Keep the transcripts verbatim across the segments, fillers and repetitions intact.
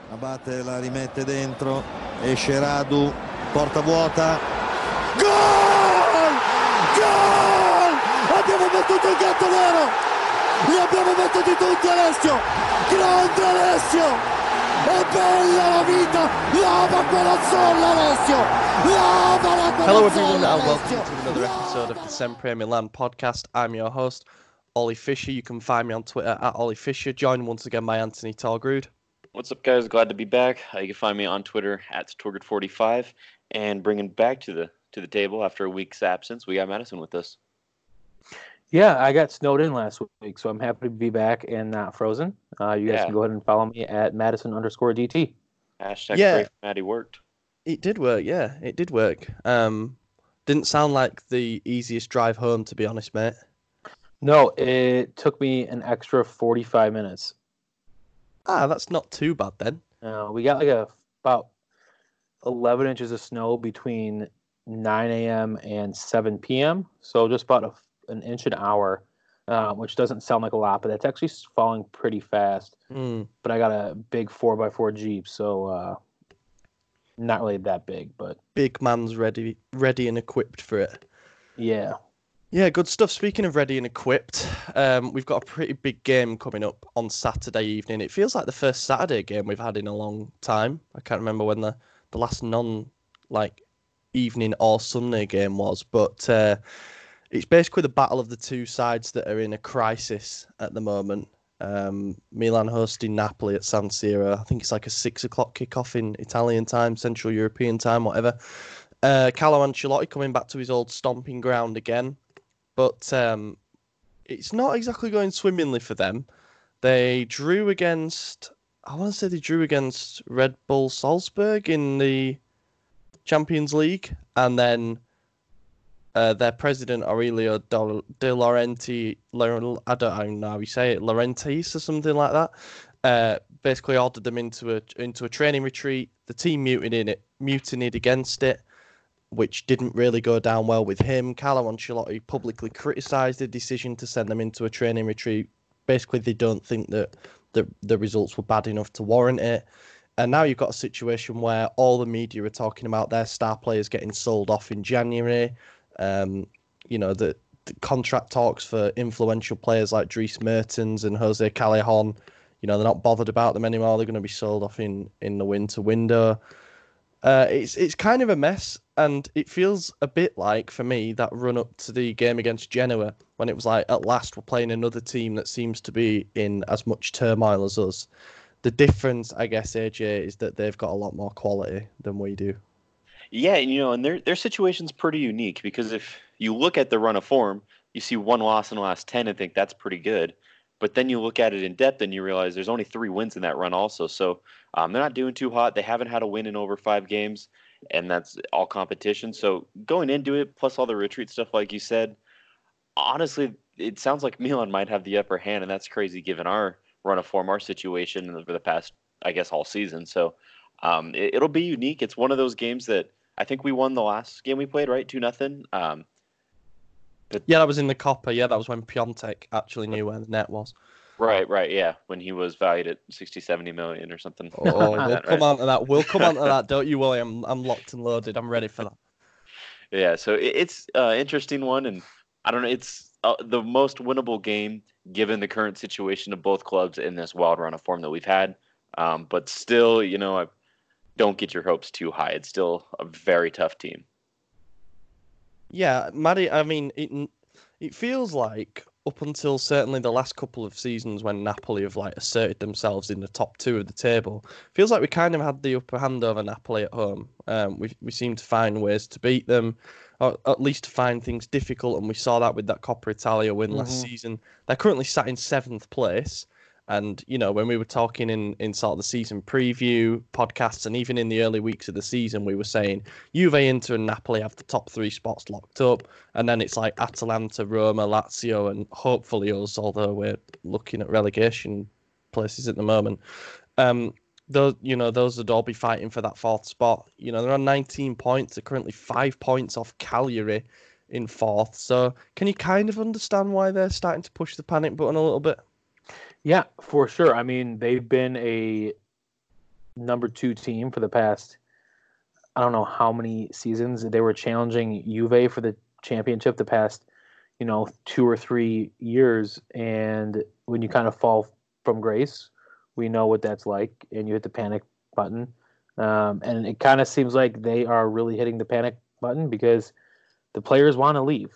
Abate la rimette dentro, esce Radu, porta vuota, gol! Gol! Abbiamo battuto il gatto nero, li abbiamo battuti tutti Alessio, grande Alessio, è bella la vita, lava quella zolla Alessio, lava la quella Hello zolla, everyone and Alessio. welcome to another episode of the Sempre Milan podcast. I'm your host, Ollie Fisher. You can find me on Twitter at Ollie Fisher, joined once again by Anthony Torgrud. What's up, guys? Glad to be back. Uh, you can find me on Twitter at Torgrid forty-five, and bringing back to the to the table after a week's absence, we got Madison with us. Yeah, I got snowed in last week, so I'm happy to be back and not frozen. Uh, you guys Yeah. can go ahead and follow me at Madison underscore DT. Hashtag Yeah. pray for Maddie worked. It did work, yeah, it did work. Um, didn't sound like the easiest drive home, to be honest, mate. No, it took me an extra forty-five minutes. Ah, that's not too bad then. Uh, we got like a about eleven inches of snow between nine a.m. and seven p.m. So just about a, an inch an hour, uh, which doesn't sound like a lot, but it's actually falling pretty fast. Mm. But I got a big four by four Jeep, so uh, not really that big, but Big man's ready, ready and equipped for it. yeah. Yeah, good stuff. Speaking of ready and equipped, um, we've got a pretty big game coming up on Saturday evening. It feels like the first Saturday game we've had in a long time. I can't remember when the, the last non like evening or Sunday game was, but uh, it's basically the battle of the two sides that are in a crisis at the moment. Um, Milan hosting Napoli at San Siro. I think it's like a six o'clock kickoff in Italian time, Central European time, whatever. Uh, Carlo Ancelotti coming back to his old stomping ground again. But um, it's not exactly going swimmingly for them. They drew against, I want to say they drew against Red Bull Salzburg in the Champions League. And then uh, their president, Aurelio De Laurenti, I don't know how you say it, Laurentis or something like that, uh, basically ordered them into a into a training retreat. The team mutinied, mutinied against it, which didn't really go down well with him. Carlo Ancelotti publicly criticised the decision to send them into a training retreat. Basically, they don't think that the, the results were bad enough to warrant it. And now you've got a situation where all the media are talking about their star players getting sold off in January. Um, you know, the, the contract talks for influential players like Dries Mertens and Jose Callejon, you know, they're not bothered about them anymore. They're going to be sold off in, in the winter window. Uh, it's it's kind of a mess, and it feels a bit like, for me, that run up to the game against Genoa, when it was like, at last we're playing another team that seems to be in as much turmoil as us. The difference, I guess, A J, is that they've got a lot more quality than we do. Yeah, you know, and their their situation's pretty unique because if you look at the run of form, you see one loss in the last ten and think that's pretty good. But then you look at it in depth and you realize there's only three wins in that run also. So um, they're not doing too hot. They haven't had a win in over five games, and that's all competition. So going into it, plus all the retreat stuff, like you said, honestly, it sounds like Milan might have the upper hand, and that's crazy given our run of form, our situation over the past, I guess, all season. So um, it, it'll be unique. It's one of those games that I think we won the last game we played, right? two nothing. Um, But yeah, that was in the Copper. Yeah, that was when Piontek actually knew where the net was. Right, right, yeah. When he was valued at sixty, seventy million or something. Oh, like we'll that, come right? on to that. We'll come on to that. Don't you worry. I'm I'm locked and loaded. I'm ready for that. Yeah, so it, it's an uh, interesting one, and I don't know. It's uh, the most winnable game given the current situation of both clubs in this wild run of form that we've had. Um, but still, you know, I, don't get your hopes too high. It's still a very tough team. Yeah, Maddie, I mean, it it feels like up until certainly the last couple of seasons when Napoli have like asserted themselves in the top two of the table, feels like we kind of had the upper hand over Napoli at home. Um, we we seem to find ways to beat them, or at least to find things difficult, and we saw that with that Coppa Italia win last Mhm. season. They're currently sat in seventh place. And, you know, when we were talking in, in sort of the season preview podcasts and even in the early weeks of the season, we were saying Juve, Inter and Napoli have the top three spots locked up. And then it's like Atalanta, Roma, Lazio and hopefully us, although we're looking at relegation places at the moment. Um, those, you know, those would all be fighting for that fourth spot. You know, they're on nineteen points. They're currently five points off Cagliari in fourth. So can you kind of understand why they're starting to push the panic button a little bit? Yeah, for sure. I mean, they've been a number two team for the past, I don't know how many seasons. They were challenging Juve for the championship the past, you know, two or three years. And when you kind of fall from grace, we know what that's like, and you hit the panic button. Um, and it kind of seems like they are really hitting the panic button because the players want to leave.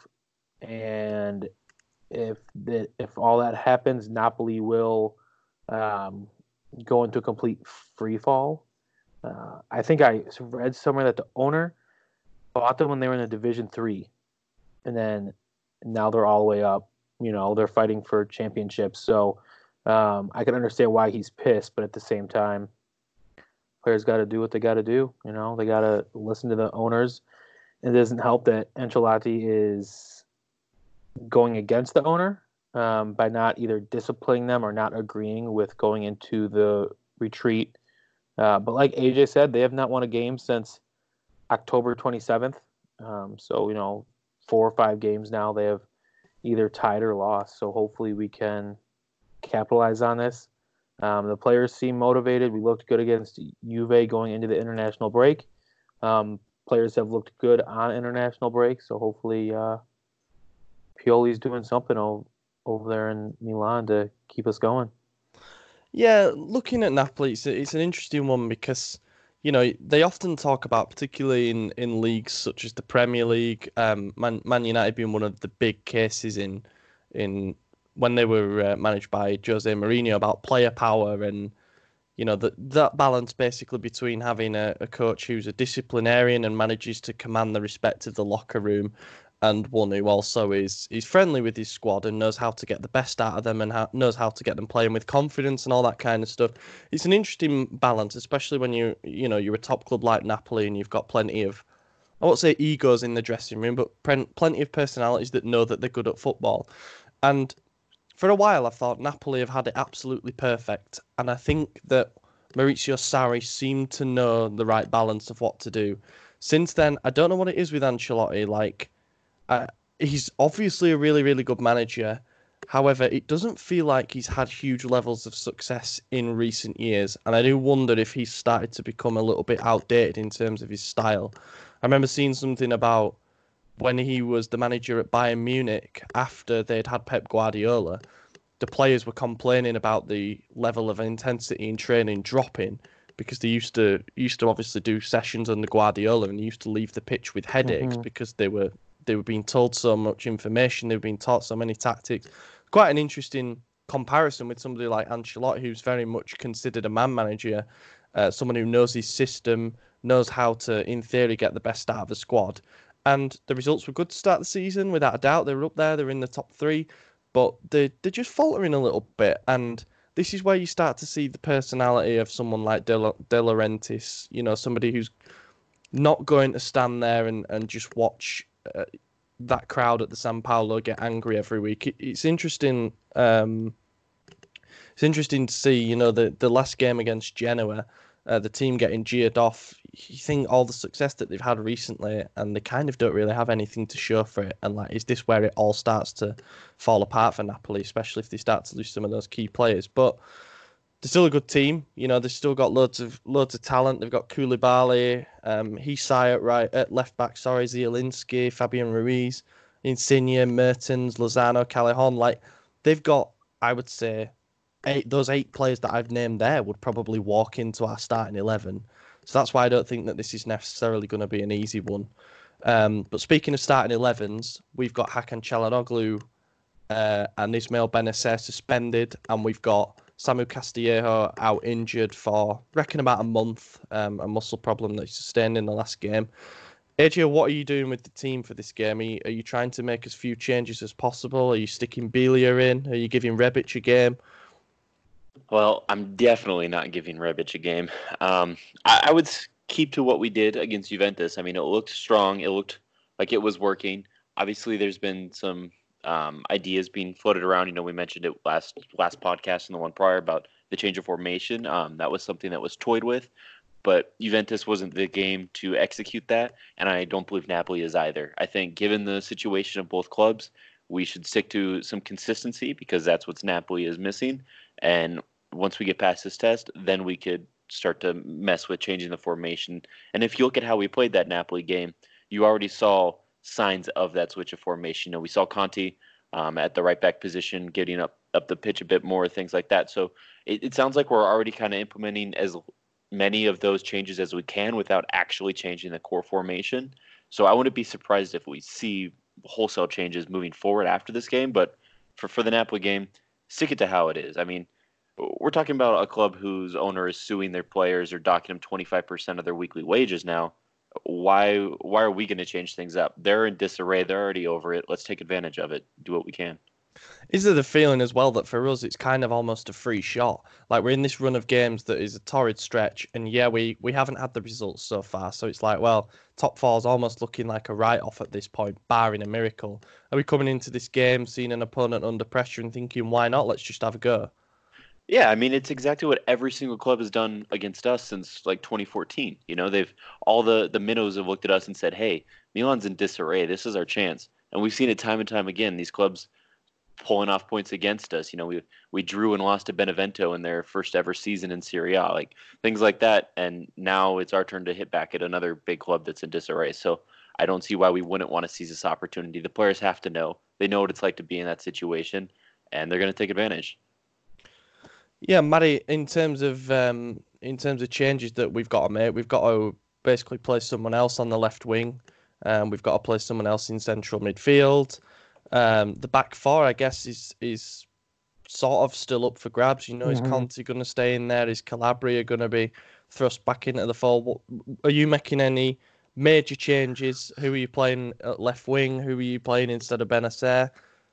And if the, if all that happens, Napoli will um, go into a complete free fall. Uh, I think I read somewhere that the owner bought them when they were in a Division Three, and then now they're all the way up. You know, they're fighting for championships. So um, I can understand why he's pissed, but at the same time, players got to do what they got to do. You know, they got to listen to the owners. It doesn't help that Ancelotti is going against the owner um, by not either disciplining them or not agreeing with going into the retreat. Uh, but like A J said, they have not won a game since October twenty-seventh. Um, so, you know, four or five games now they have either tied or lost. So hopefully we can capitalize on this. Um, the players seem motivated. We looked good against Juve going into the international break. Um, players have looked good on international break. So hopefully uh, Pioli's doing something o- over there in Milan to keep us going. Yeah, looking at Napoli, it's, it's an interesting one because, you know, they often talk about, particularly in, in leagues such as the Premier League, um, Man, Man United being one of the big cases in in when they were uh, managed by Jose Mourinho, about player power and, you know, that that balance basically between having a, a coach who's a disciplinarian and manages to command the respect of the locker room, and one who also is is friendly with his squad and knows how to get the best out of them and how, knows how to get them playing with confidence and all that kind of stuff. It's an interesting balance, especially when you you know you're a top club like Napoli and you've got plenty of, I won't say egos in the dressing room, but plenty of personalities that know that they're good at football. And for a while, I thought Napoli have had it absolutely perfect, and I think that Maurizio Sarri seemed to know the right balance of what to do. Since then, I don't know what it is with Ancelotti. Like, uh, he's obviously a really, really good manager. However, it doesn't feel like he's had huge levels of success in recent years, and I do wonder if he's started to become a little bit outdated in terms of his style. I remember seeing something about when he was the manager at Bayern Munich after they'd had Pep Guardiola. The players were complaining about the level of intensity in training dropping because they used to used to obviously do sessions under Guardiola and they used to leave the pitch with headaches Mm-hmm. because they were they were being told so much information, they were being taught so many tactics. Quite an interesting comparison with somebody like Ancelotti, who's very much considered a man manager, uh, someone who knows his system, knows how to, in theory, get the best out of the squad. And the results were good to start the season, without a doubt. They were up there, they're in the top three, but they, they're just faltering a little bit. And this is where you start to see the personality of someone like De, La- De Laurentiis, you know, somebody who's not going to stand there and, and just watch uh, that crowd at the San Paolo get angry every week. It, it's interesting. Um, it's interesting to see, you know, the, the last game against Genoa, uh, the team getting jeered off. You think all the success that they've had recently, and they kind of don't really have anything to show for it. And like, is this where it all starts to fall apart for Napoli, especially if they start to lose some of those key players? But they're still a good team. You know, they've still got loads of loads of talent. They've got Koulibaly, um, Hisai at right at left back. Sorry, Zielinski, Fabian Ruiz, Insigne, Mertens, Lozano, Callejon. Like, they've got, I would say, eight. Those eight players that I've named there would probably walk into our starting eleven. So that's why I don't think that this is necessarily going to be an easy one. Um, but speaking of starting elevens, we've got Hakan Çalhanoğlu uh, and Ismail Benacer suspended, and we've got Samu Castillejo out injured for, reckon, about a month, um, a muscle problem that he sustained in the last game. A J, what are you doing with the team for this game? Are you, are you trying to make as few changes as possible? Are you sticking Belia in? Are you giving Rebic a game? Well, I'm definitely not giving Rebic a game. Um, I, I would s- keep to what we did against Juventus. I mean, it looked strong. It looked like it was working. Obviously, there's been some um, ideas being floated around. You know, we mentioned it last last podcast and the one prior about the change of formation. Um, that was something that was toyed with, but Juventus wasn't the game to execute that, and I don't believe Napoli is either. I think, given the situation of both clubs, we should stick to some consistency because that's what Napoli is missing. And once we get past this test, then we could start to mess with changing the formation. And if you look at how we played that Napoli game, you already saw signs of that switch of formation. You know, we saw Conti um, at the right back position, getting up up the pitch a bit more, things like that. So it, it sounds like we're already kind of implementing as many of those changes as we can without actually changing the core formation. So I wouldn't be surprised if we see wholesale changes moving forward after this game. But for, for the Napoli game, stick it to how it is. I mean, we're talking about a club whose owner is suing their players or docking them twenty-five percent of their weekly wages now. Why why are we going to change things up? They're in disarray. They're already over it. Let's take advantage of it. Do what we can. Is there the feeling as well that for us it's kind of almost a free shot? Like we're in this run of games that is a torrid stretch, and yeah, we, we haven't had the results so far. So it's like, well, top four's almost looking like a write-off at this point, barring a miracle. Are we coming into this game, seeing an opponent under pressure and thinking, why not? Let's just have a go. Yeah, I mean, it's exactly what every single club has done against us since like twenty fourteen. You know, they've all the the minnows have looked at us and said, "Hey, Milan's in disarray. This is our chance." And we've seen it time and time again. These clubs pulling off points against us. You know, we we drew and lost to Benevento in their first ever season in Serie A, like things like that. And now it's our turn to hit back at another big club that's in disarray. So I don't see why we wouldn't want to seize this opportunity. The players have to know. They know what it's like to be in that situation, and they're going to take advantage. Yeah, Matty, in terms of um, in terms of changes that we've got to make, we've got to basically play someone else on the left wing. Um, we've got to play someone else in central midfield. Um, the back four, I guess, is is sort of still up for grabs. You know, mm-hmm. Is Conte going to stay in there? Is Calabria going to be thrust back into the fold? What, are you making any major changes? Who are you playing at left wing? Who are you playing instead of Benacer?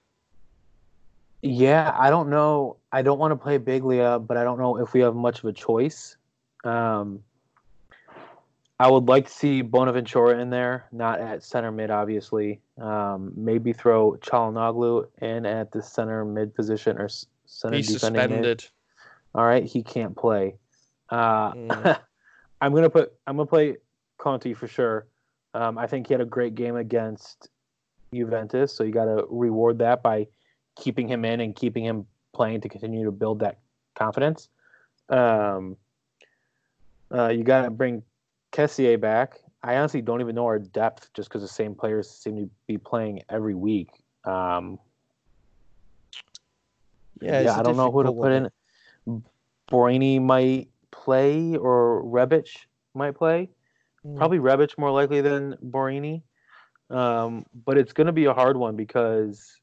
Yeah, I don't know. I don't want to play Biglia, but I don't know if we have much of a choice. Um, I would like to see Bonaventura in there, not at center mid, obviously. Um, maybe throw Çalhanoğlu in at the center mid position or center He's defending suspended. mid. All right, he can't play. Uh, mm. I'm gonna put. I'm gonna play Conte for sure. Um, I think he had a great game against Juventus, so you got to reward that by keeping him in and keeping him playing to continue to build that confidence. Um, uh, you got to bring Kessié back. I honestly don't even know our depth just because the same players seem to be playing every week. Um, yeah, yeah I don't know who to put in. Borini might play or Rebic might play. Mm. Probably Rebic more likely than Borini. Um, but it's going to be a hard one because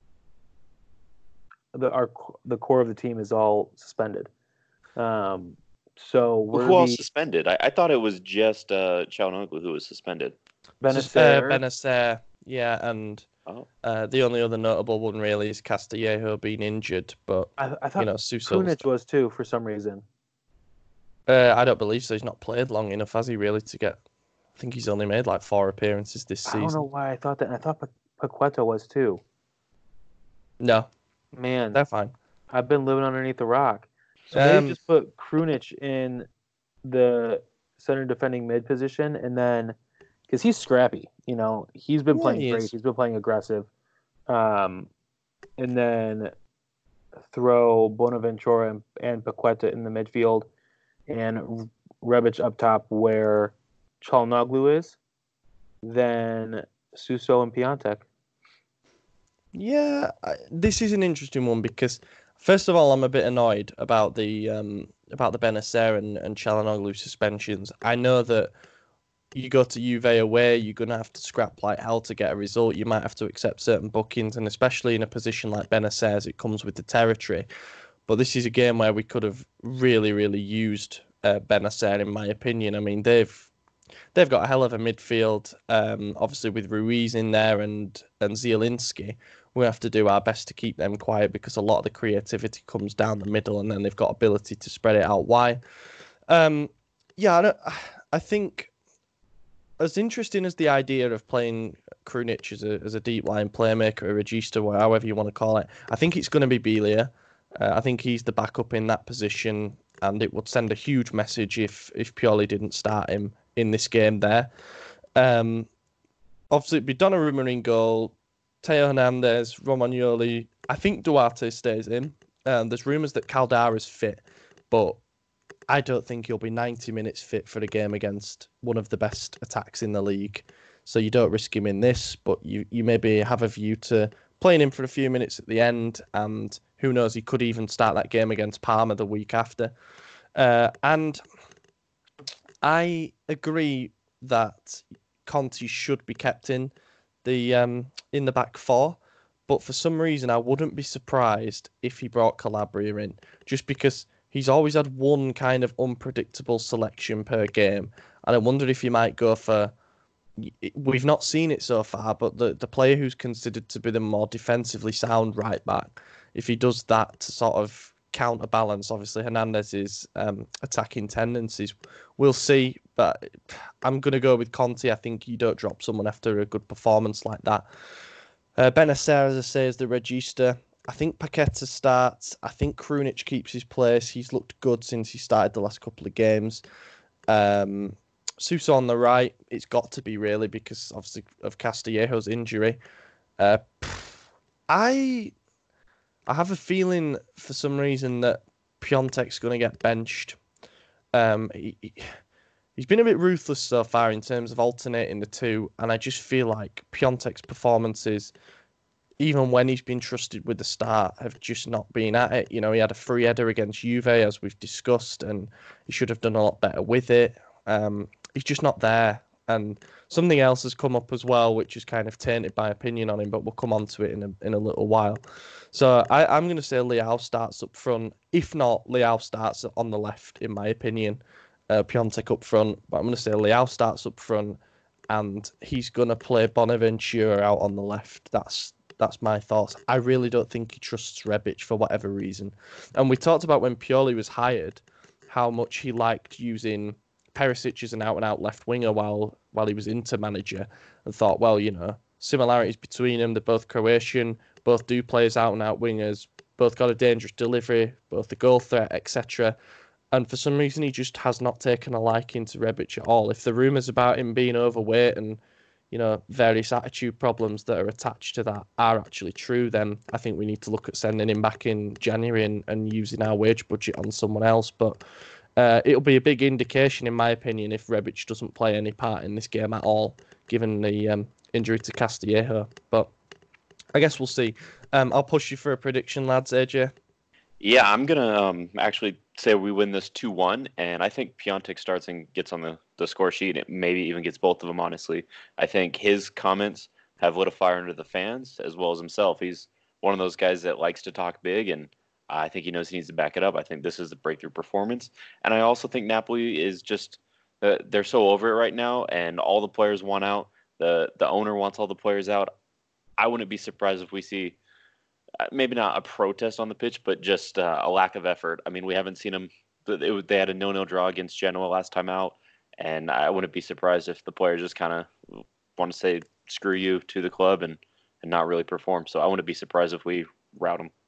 the our the core of the team is all suspended. Um, so we're who else the, suspended? I, I thought it was just uh, Çalhanoğlu who was suspended. Benacer, uh, Benacer, yeah, and oh. uh, the only other notable one really is Castillejo being injured, but I, I thought you know, Krunic was too for some reason. Uh, I don't believe so. He's not played long enough, has he? Really, to get? I think he's only made like four appearances this season. I don't know why I thought that. I thought Paqueta was too. No. Man, they're fine. I've been living underneath the rock. So um, maybe just put Krunic in the center defending mid position, and then because he's scrappy, you know, he's been yeah, playing he great. Is. He's been playing aggressive. Um, and then throw Bonaventura and, and Paqueta in the midfield, and Rebic up top where Çalhanoğlu is. Then Suso and Piontek. Yeah, I, this is an interesting one because, first of all, I'm a bit annoyed about the um, about the Benacer and, and Çalhanoğlu suspensions. I know that you go to Juve away, you're going to have to scrap like hell to get a result. You might have to accept certain bookings, and especially in a position like Benacer's, it comes with the territory. But this is a game where we could have really, really used uh, Benacer, in my opinion. I mean, they've they've got a hell of a midfield, um, obviously with Ruiz in there and, and Zielinski. We have to do our best to keep them quiet because a lot of the creativity comes down the middle, and then they've got ability to spread it out wide. Um, yeah, I, don't, I think as interesting as the idea of playing Krunic as a as a deep line playmaker, a regista, or however you want to call it, I think it's going to be Biglia. Uh, I think he's the backup in that position, and it would send a huge message if if Pioli didn't start him in this game there. Um, obviously, it'd be Donnarumma in goal, Teo Hernandez, Romagnoli. I think Duarte stays in. Um, there's rumours that Caldara's fit, but I don't think he'll be ninety minutes fit for the game against one of the best attacks in the league. So you don't risk him in this, but you, you maybe have a view to playing him for a few minutes at the end, and who knows, he could even start that game against Parma the week after. Uh, and I agree that Conte should be kept in the um, in the back four, but for some reason I wouldn't be surprised if he brought Calabria in, just because he's always had one kind of unpredictable selection per game, and I wonder if he might go for. We've not seen it so far, but the, the player who's considered to be the more defensively sound right back, if he does that to sort of counterbalance, obviously, Hernandez's um, attacking tendencies, we'll see. But I'm going to go with Conte. I think you don't drop someone after a good performance like that. Uh, Benacer, as I say, is the regista. I think Paqueta starts. I think Krunic keeps his place. He's looked good since he started the last couple of games. Um... Sousa on the right, it's got to be really because obviously of Castillejo's injury. Uh, I I have a feeling for some reason that Piontek's going to get benched. Um, he, he's been a bit ruthless so far in terms of alternating the two, and I just feel like Piontek's performances, even when he's been trusted with the start, have just not been at it. You know, he had a free header against Juve, as we've discussed, and he should have done a lot better with it. Um, he's just not there. And something else has come up as well, which is kind of tainted my opinion on him, but we'll come on to it in a, in a little while. So I, I'm going to say Leao starts up front. If not, Leao starts on the left, in my opinion. Uh, Piontek up front. But I'm going to say Leao starts up front, and he's going to play Bonaventura out on the left. That's that's my thoughts. I really don't think he trusts Rebic for whatever reason. And we talked about when Pioli was hired, how much he liked using Perisic as an out-and-out left winger while while he was Inter manager, and thought, well, you know, similarities between them. They're both Croatian, both do play as out-and-out wingers, both got a dangerous delivery, both the goal threat, et cetera. And for some reason, he just has not taken a liking to Rebic at all. If the rumours about him being overweight and, you know, various attitude problems that are attached to that are actually true, then I think we need to look at sending him back in January and, and using our wage budget on someone else. But Uh, it'll be a big indication, in my opinion, if Rebic doesn't play any part in this game at all, given the um, injury to Castillejo. But I guess we'll see. Um, I'll push you for a prediction, lads. A J? Yeah, I'm going to um, actually say we win this two one, and I think Piontek starts and gets on the, the score sheet. It maybe even gets both of them, honestly. I think his comments have lit a fire under the fans, as well as himself. He's one of those guys that likes to talk big, and I think he knows he needs to back it up. I think this is the breakthrough performance. And I also think Napoli is just, uh, they're so over it right now, and all the players want out. The the owner wants all the players out. I wouldn't be surprised if we see, uh, maybe not a protest on the pitch, but just uh, a lack of effort. I mean, we haven't seen them. It, they had a nil-nil draw against Genoa last time out, and I wouldn't be surprised if the players just kind of want to say screw you to the club and, and not really perform. So I wouldn't be surprised if we rout them.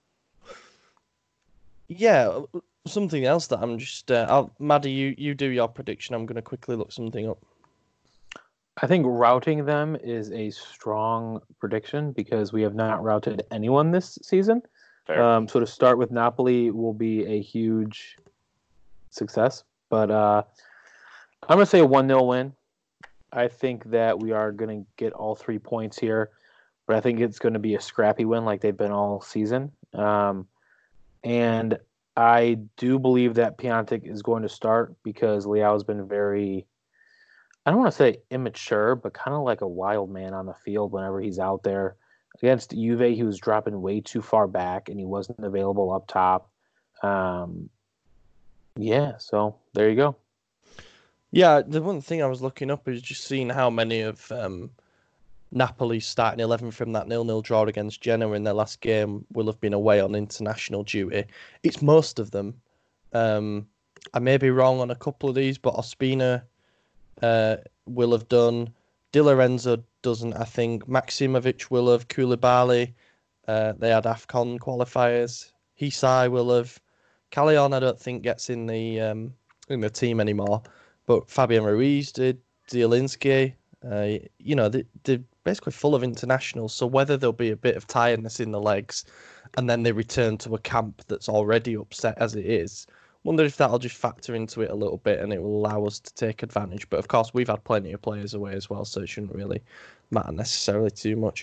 Yeah, something else that I'm just... Uh, I'll, Maddie, you, you do your prediction. I'm going to quickly look something up. I think routing them is a strong prediction because we have not routed anyone this season. Um, so to start with Napoli will be a huge success. But uh, I'm going to say a one nil win. I think that we are going to get all three points here. But I think it's going to be a scrappy win like they've been all season. Um And I do believe that Piontek is going to start because Leao has been very, I don't want to say immature, but kind of like a wild man on the field whenever he's out there. Against Juve, he was dropping way too far back and he wasn't available up top. Um, yeah, so there you go. Yeah, the one thing I was looking up is just seeing how many of um, Napoli's starting eleven from that nil-nil draw against Genoa in their last game will have been away on international duty. It's most of them. Um, I may be wrong on a couple of these, but Ospina uh, will have done. Di Lorenzo doesn't, I think. Maximovic will have. Koulibaly. Uh, they had AFCON qualifiers. Hisai will have. Callejon, I don't think, gets in the um, in the team anymore. But Fabian Ruiz did. Zielinski. Uh, you know, they, they're basically full of internationals. So whether there'll be a bit of tiredness in the legs and then they return to a camp that's already upset as it is, wonder if that'll just factor into it a little bit and it will allow us to take advantage. But of course, we've had plenty of players away as well, so it shouldn't really matter necessarily too much.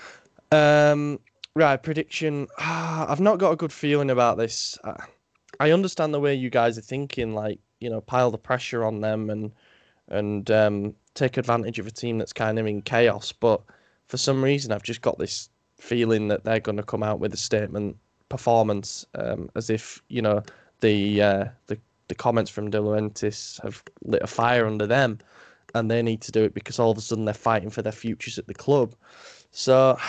Um, right, prediction. I've not got a good feeling about this. I understand the way you guys are thinking, like, you know, pile the pressure on them and and um, take advantage of a team that's kind of in chaos. But for some reason, I've just got this feeling that they're going to come out with a statement performance, um, as if, you know, the uh, the the comments from De Laurentiis have lit a fire under them, and they need to do it because all of a sudden they're fighting for their futures at the club. So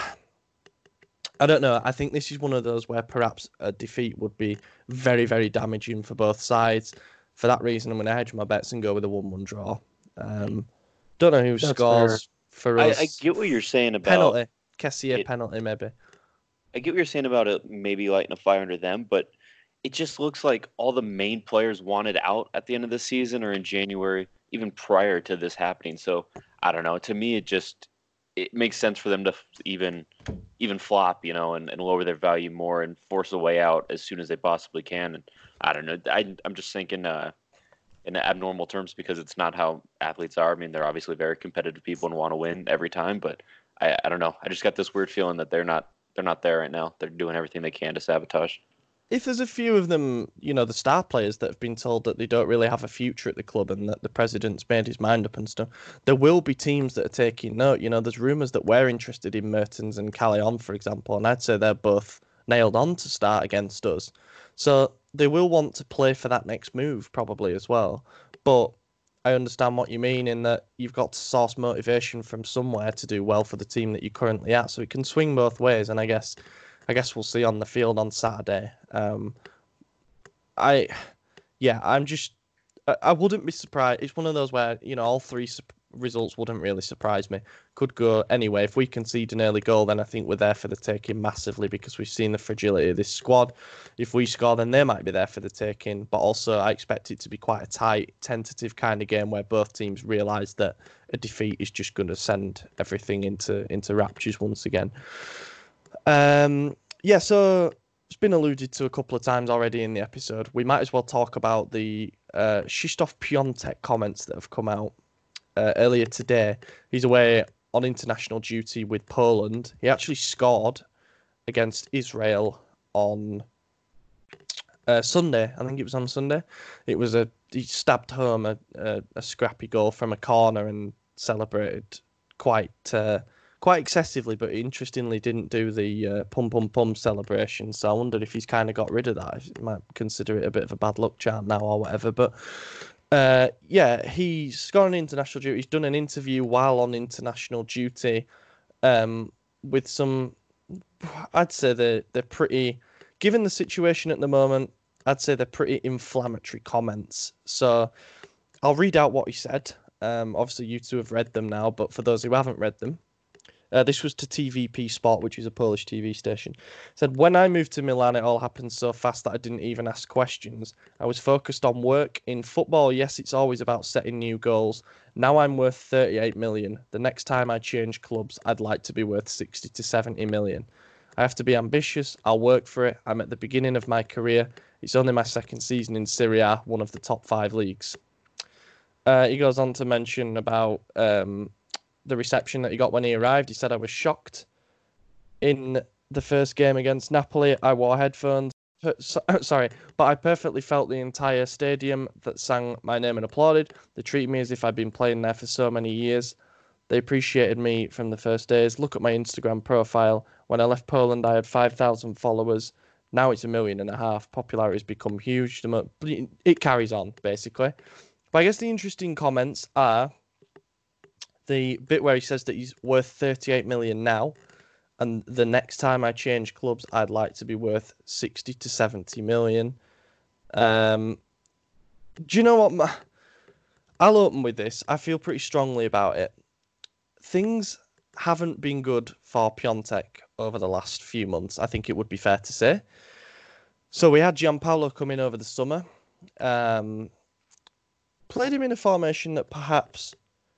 I don't know. I think this is one of those where perhaps a defeat would be very, very damaging for both sides. For that reason, I'm going to hedge my bets and go with a one one draw. Um, don't know who That's scores for I, us. I get what you're saying about penalty. Kessier it- penalty, maybe. I get what you're saying about it maybe lighting a fire under them, but it just looks like all the main players wanted out at the end of the season or in January, even prior to this happening. So I don't know. To me, it just it makes sense for them to f- even even flop, you know, and, and lower their value more and force a way out as soon as they possibly can. And I don't know. I, I'm just thinking uh, in abnormal terms because it's not how athletes are. I mean, they're obviously very competitive people and want to win every time, but I, I don't know. I just got this weird feeling that they're not they're not there right now. They're doing everything they can to sabotage. If there's a few of them, you know, the star players that have been told that they don't really have a future at the club and that the president's made his mind up and stuff, there will be teams that are taking note. You know, there's rumours that we're interested in Mertens and Callejon, for example, and I'd say they're both nailed on to start against us. So they will want to play for that next move probably as well. But I understand what you mean in that you've got to source motivation from somewhere to do well for the team that you're currently at. So it can swing both ways, and I guess... I guess we'll see on the field on Saturday. Um, I, yeah, I'm just, I, I wouldn't be surprised. It's one of those where, you know, all three su- results wouldn't really surprise me. Could go anyway. If we concede an early goal, then I think we're there for the taking massively because we've seen the fragility of this squad. If we score, then they might be there for the taking. But also, I expect it to be quite a tight, tentative kind of game where both teams realise that a defeat is just going to send everything into into raptures once again. Um, yeah, so it's been alluded to a couple of times already in the episode. We might as well talk about the uh, Krzysztof Piątek comments that have come out uh, earlier today. He's away on international duty with Poland. He actually scored against Israel on uh, Sunday. I think it was on Sunday. It was a he stabbed home a, a, a scrappy goal from a corner and celebrated quite. Uh, Quite excessively, but interestingly didn't do the uh, pum pum pum celebration. So I wondered if he's kind of got rid of that. He might consider it a bit of a bad luck chant now or whatever. But uh, yeah, he's got an international duty. He's done an interview while on international duty um, with some, I'd say they're, they're pretty, given the situation at the moment, I'd say they're pretty inflammatory comments. So I'll read out what he said. Um, obviously, you two have read them now, but for those who haven't read them, Uh, this was to T V P Sport, which is a Polish T V station. It said, when I moved to Milan, it all happened so fast that I didn't even ask questions. I was focused on work. In football, yes, it's always about setting new goals. Now I'm worth thirty-eight million. The next time I change clubs, I'd like to be worth sixty to seventy million. I have to be ambitious. I'll work for it. I'm at the beginning of my career. It's only my second season in Serie A, one of the top five leagues. Uh, he goes on to mention about... Um, the reception that he got when he arrived. He said, I was shocked. In the first game against Napoli, I wore headphones. Sorry, but I perfectly felt the entire stadium that sang my name and applauded. They treated me as if I'd been playing there for so many years. They appreciated me from the first days. Look at my Instagram profile. When I left Poland, I had five thousand followers. Now it's a million and a half. Popularity's become huge. It carries on, basically. But I guess the interesting comments are the bit where he says that he's worth thirty-eight million now, and the next time I change clubs, I'd like to be worth sixty to seventy million. Um, do you know what? My, I'll open with this. I feel pretty strongly about it. Things haven't been good for Piątek over the last few months. I think it would be fair to say. So we had Gianpaolo come in over the summer. Um, played him in a formation that perhaps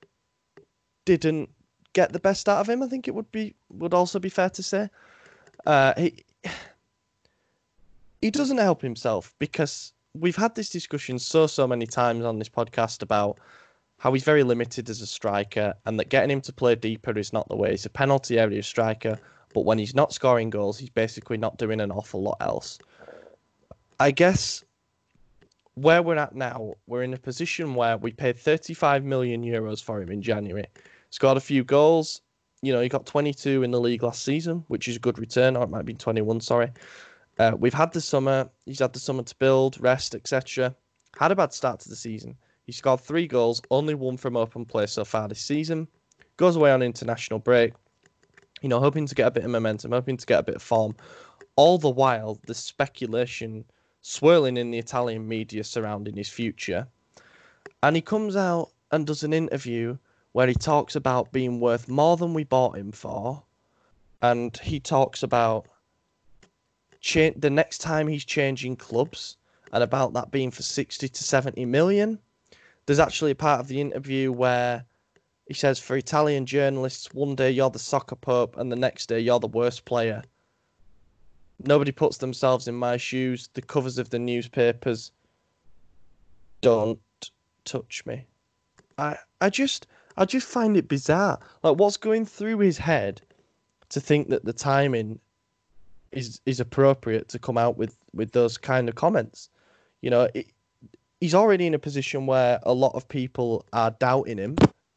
didn't get the best out of him. I think it would be would also be fair to say. Uh, he he doesn't help himself because we've had this discussion so, so many times on this podcast about how he's very limited as a striker and that getting him to play deeper is not the way. He's a penalty area striker, but when he's not scoring goals, he's basically not doing an awful lot else. I guess where we're at now, we're in a position where we paid thirty-five million euros for him in January. Scored a few goals. You know, he got twenty-two in the league last season, which is a good return, or it might be twenty-one, sorry. Uh, we've had the summer. He's had the summer to build, rest, et cetera. Had a bad start to the season. He scored three goals, only one from open play so far this season. Goes away on international break. You know, hoping to get a bit of momentum, hoping to get a bit of form. All the while, the speculation swirling in the Italian media surrounding his future. And he comes out and does an interview where he talks about being worth more than we bought him for. And he talks about cha- the next time he's changing clubs and about that being for sixty to seventy million. There's actually a part of the interview where he says, for Italian journalists, one day you're the soccer pope and the next day you're the worst player. Nobody puts themselves in my shoes. The covers of the newspapers don't touch me. I I just I just find it bizarre. Like, what's going through his head to think that the timing is is appropriate to come out with, with those kind of comments? You know, it, he's already in a position where a lot of people are doubting him,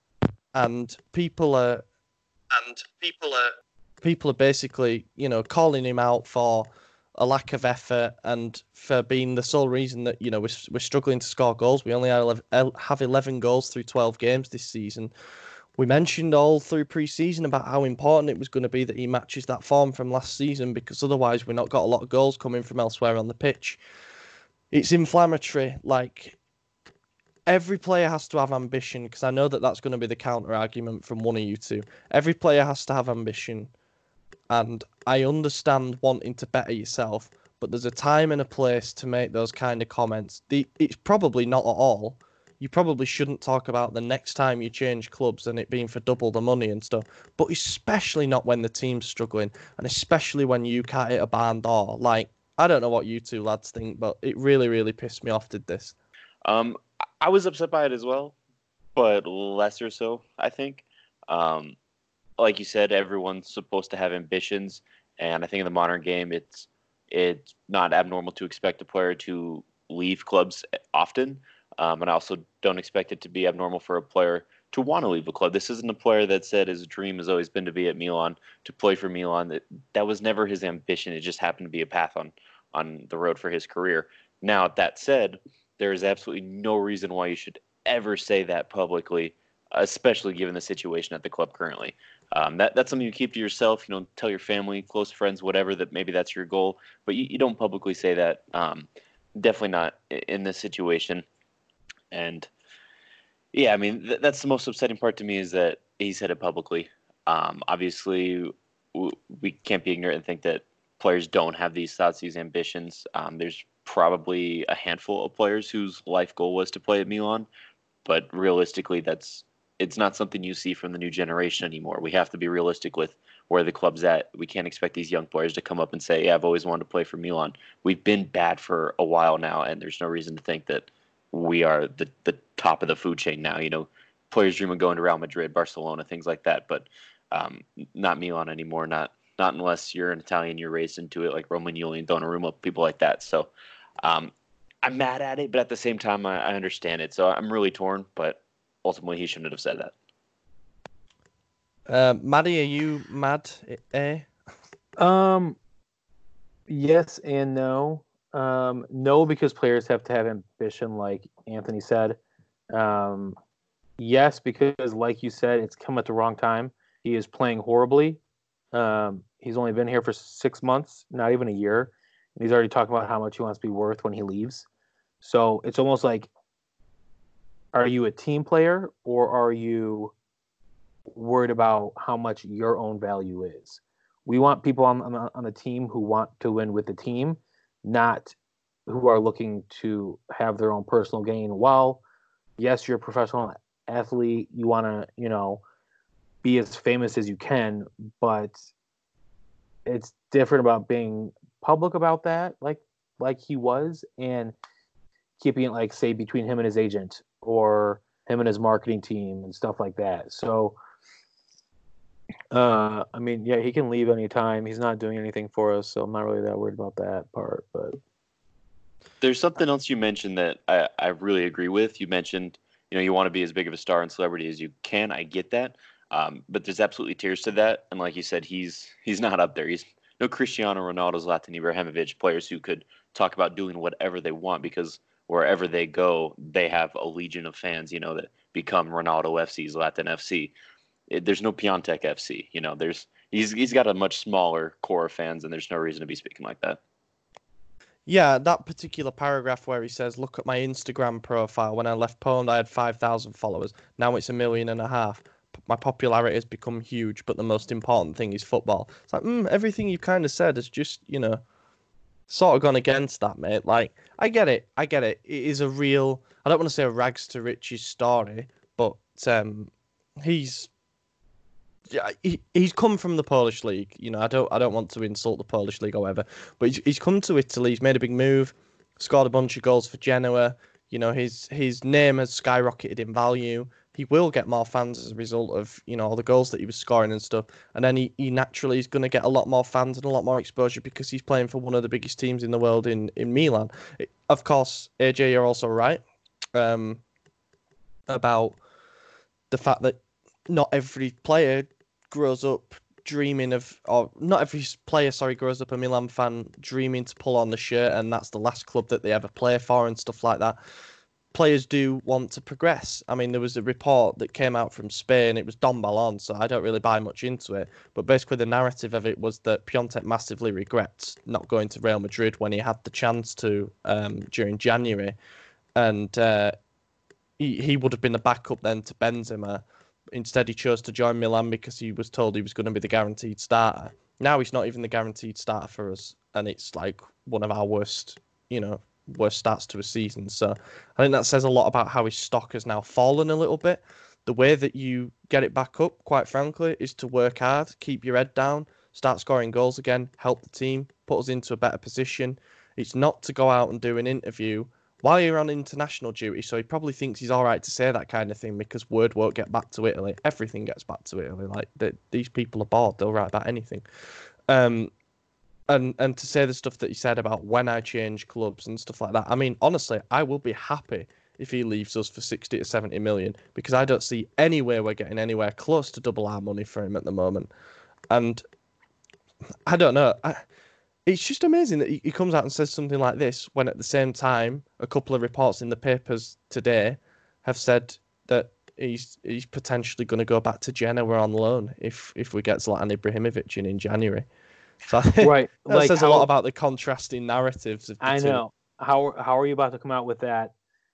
and people are and people are people are basically, you know, calling him out for a lack of effort and for being the sole reason that, you know, we're, we're struggling to score goals. We only have eleven goals through twelve games this season. We mentioned all through pre-season about how important it was going to be that he matches that form from last season, because otherwise we've not got a lot of goals coming from elsewhere on the pitch. It's inflammatory. Like, every player has to have ambition, because I know that that's going to be the counter-argument from one of you two. Every player has to have ambition. And I understand wanting to better yourself, but there's a time and a place to make those kind of comments. The, it's probably not at all. You probably shouldn't talk about the next time you change clubs and it being for double the money and stuff, but especially not when the team's struggling, and especially when you can't hit a barn door. Like, I don't know what you two lads think, but it really, really pissed me off, did this. Um, I was upset by it as well, but lesser so, I think. Um, like you said, everyone's supposed to have ambitions, and I think in the modern game, it's it's not abnormal to expect a player to leave clubs often, um, and I also don't expect it to be abnormal for a player to want to leave a club. This isn't a player that said his dream has always been to be at Milan, to play for Milan. That that was never his ambition. It just happened to be a path on on the road for his career. Now, that said, there is absolutely no reason why you should ever say that publicly, especially given the situation at the club currently. Um, that that's something you keep to yourself. You know, tell your family, close friends, whatever, that maybe that's your goal, but you, you don't publicly say that. Um, definitely not in this situation. And yeah, I mean, th- that's the most upsetting part to me, is that he said it publicly. Um, obviously, w- we can't be ignorant and think that players don't have these thoughts, these ambitions. Um, there's probably a handful of players whose life goal was to play at Milan, but realistically, that's it's not something you see from the new generation anymore. We have to be realistic with where the club's at. We can't expect these young players to come up and say, yeah, I've always wanted to play for Milan. We've been bad for a while now, and there's no reason to think that we are the, the top of the food chain now. You know, players dream of going to Real Madrid, Barcelona, things like that, but um, not Milan anymore, not not unless you're an Italian, you're raised into it, like Romagnoli and Donnarumma, people like that. So um, I'm mad at it, but at the same time, I, I understand it. So I'm really torn, but ultimately, he shouldn't have said that. Uh, Maddie, are you mad? Eh? Um, yes and no. Um, no, because players have to have ambition, like Anthony said. Um, yes, because like you said, it's come at the wrong time. He is playing horribly. Um, he's only been here for six months, not even a year, and he's already talking about how much he wants to be worth when he leaves. So it's almost like, are you a team player, or are you worried about how much your own value is? We want people on on, on a team who want to win with the team, not who are looking to have their own personal gain. While, yes, you're a professional athlete, you want to, you know, be as famous as you can, but it's different about being public about that, like like he was. And keeping it like say between him and his agent or him and his marketing team and stuff like that. So, uh, I mean, yeah, he can leave anytime. He's not doing anything for us, so I'm not really that worried about that part. But there's something else you mentioned that I, I really agree with. You mentioned, you know, you want to be as big of a star and celebrity as you can. I get that. Um, but there's absolutely tiers to that. And like you said, he's he's not up there. He's no Cristiano Ronaldo, Zlatan Ibrahimovic, players who could talk about doing whatever they want because wherever they go, they have a legion of fans, you know, that become Ronaldo F C, Zlatan F C. It, there's no Piontek F C. You know, there's he's he's got a much smaller core of fans, and there's no reason to be speaking like that. Yeah, that particular paragraph where he says, look at my Instagram profile. When I left Poland, I had five thousand followers. Now it's a million and a half. My popularity has become huge, but the most important thing is football. It's like, mm, everything you kind of said has just, you know, sort of gone against that, mate. Like, I get it. I get it. It is a real, I don't want to say a rags to riches story, but um, he's, yeah, he, he's come from the Polish league. You know, I don't I don't want to insult the Polish league or whatever, but he's, he's come to Italy. He's made a big move, scored a bunch of goals for Genoa. You know, his his name has skyrocketed in value. He will get more fans as a result of, you know, all the goals that he was scoring and stuff. And then he, he naturally is going to get a lot more fans and a lot more exposure because he's playing for one of the biggest teams in the world in, in Milan. It, of course, A J, you're also right um, about the fact that not every player grows up dreaming of, or not every player, sorry, grows up a Milan fan dreaming to pull on the shirt and that's the last club that they ever play for and stuff like that. Players do want to progress. I mean, there was a report that came out from Spain. It was Don Balon, so I don't really buy much into it. But basically, the narrative of it was that Piontek massively regrets not going to Real Madrid when he had the chance to um, during January, and uh, he he would have been the backup then to Benzema. Instead, he chose to join Milan because he was told he was going to be the guaranteed starter. Now he's not even the guaranteed starter for us, and it's like one of our worst, you know. worst starts to a season. So I think that says a lot about how his stock has now fallen a little bit. The way that you get it back up, quite frankly, is to work hard, keep your head down, start scoring goals again, help the team, put us into a better position. It's not to go out and do an interview while you're on international duty. So he probably thinks he's all right to say that kind of thing because word won't get back to Italy. Everything gets back to Italy. Like they, these people are bored. They'll write about anything. Um, And and to say the stuff that he said about when I change clubs and stuff like that. I mean, honestly, I will be happy if he leaves us for sixty to seventy million because I don't see any way we're getting anywhere close to double our money for him at the moment. And I don't know. I, it's just amazing that he, he comes out and says something like this when at the same time, a couple of reports in the papers today have said that he's he's potentially going to go back to Genoa on loan if, if we get Zlatan Ibrahimovic in in January. So right, that like says how, a lot about the contrasting narratives of the I two. know. How how are you about to come out with that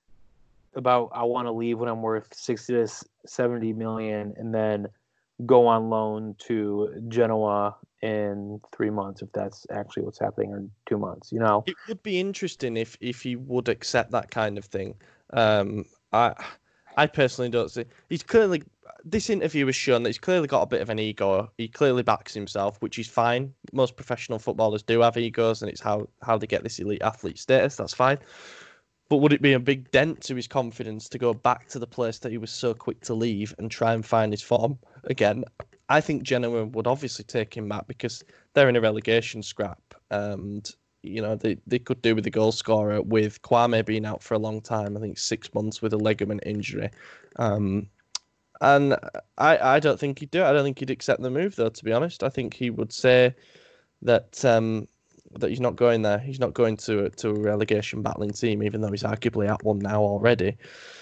about I want to leave when I'm worth sixty to seventy million and then go on loan to Genoa in three months if that's actually what's happening, or two months, you know? It would be interesting if if he would accept that kind of thing. Um, I I personally don't see. He's clearly this interview has shown that he's clearly got a bit of an ego. He clearly backs himself, which is fine. Most professional footballers do have egos, and it's how how they get this elite athlete status. That's fine. But would it be a big dent to his confidence to go back to the place that he was so quick to leave and try and find his form again? I think Genoa would obviously take him back because they're in a relegation scrap, and you know they, they could do with the goal scorer with Kwame being out for a long time. I think six months with a ligament injury, um, and I I don't think he'd do it. I don't think he'd accept the move though. To be honest, I think he would say that um, that he's not going there. He's not going to to a relegation battling team, even though he's arguably at one now already.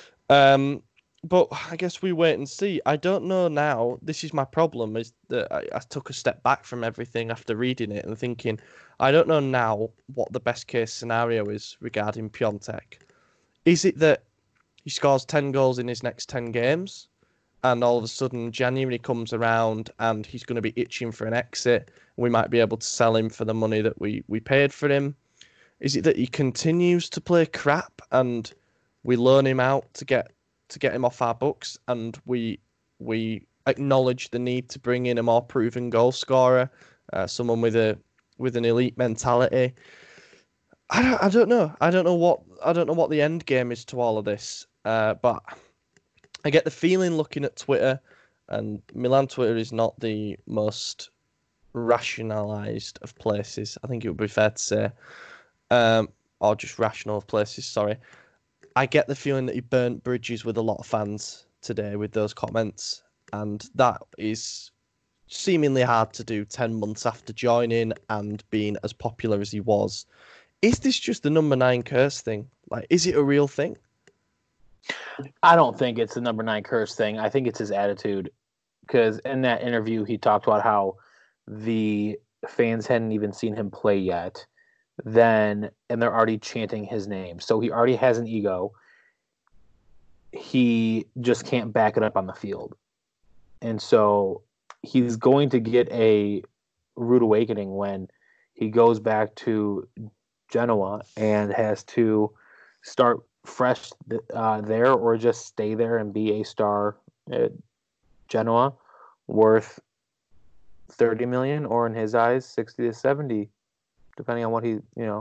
Um, But I guess we wait and see. I don't know now. This is my problem, is that I, I took a step back from everything after reading it and thinking, I don't know now what the best case scenario is regarding Piontek. Is it that he scores ten goals in his next ten games and all of a sudden January comes around and he's going to be itching for an exit? We might be able to sell him for the money that we, we paid for him. Is it that he continues to play crap and we loan him out to get to get him off our books, and we we acknowledge the need to bring in a more proven goal scorer, uh, someone with a with an elite mentality? I don't, I don't know. I don't know what I don't know what the end game is to all of this. Uh, but I get the feeling looking at Twitter, and Milan Twitter is not the most rationalized of places. I think it would be fair to say, um, or just rational of places. Sorry. I get the feeling that he burnt bridges with a lot of fans today with those comments, and that is seemingly hard to do ten months after joining and being as popular as he was. Is this just the number nine curse thing? Like, is it a real thing? I don't think it's the number nine curse thing. I think it's his attitude. Because in that interview, he talked about how the fans hadn't even seen him play yet. Then, and they're already chanting his name. So he already has an ego. He just can't back it up on the field. And so he's going to get a rude awakening when he goes back to Genoa and has to start fresh uh, there, or just stay there and be a star at Genoa, worth thirty million, or in his eyes sixty to seventy, depending on what he, you know.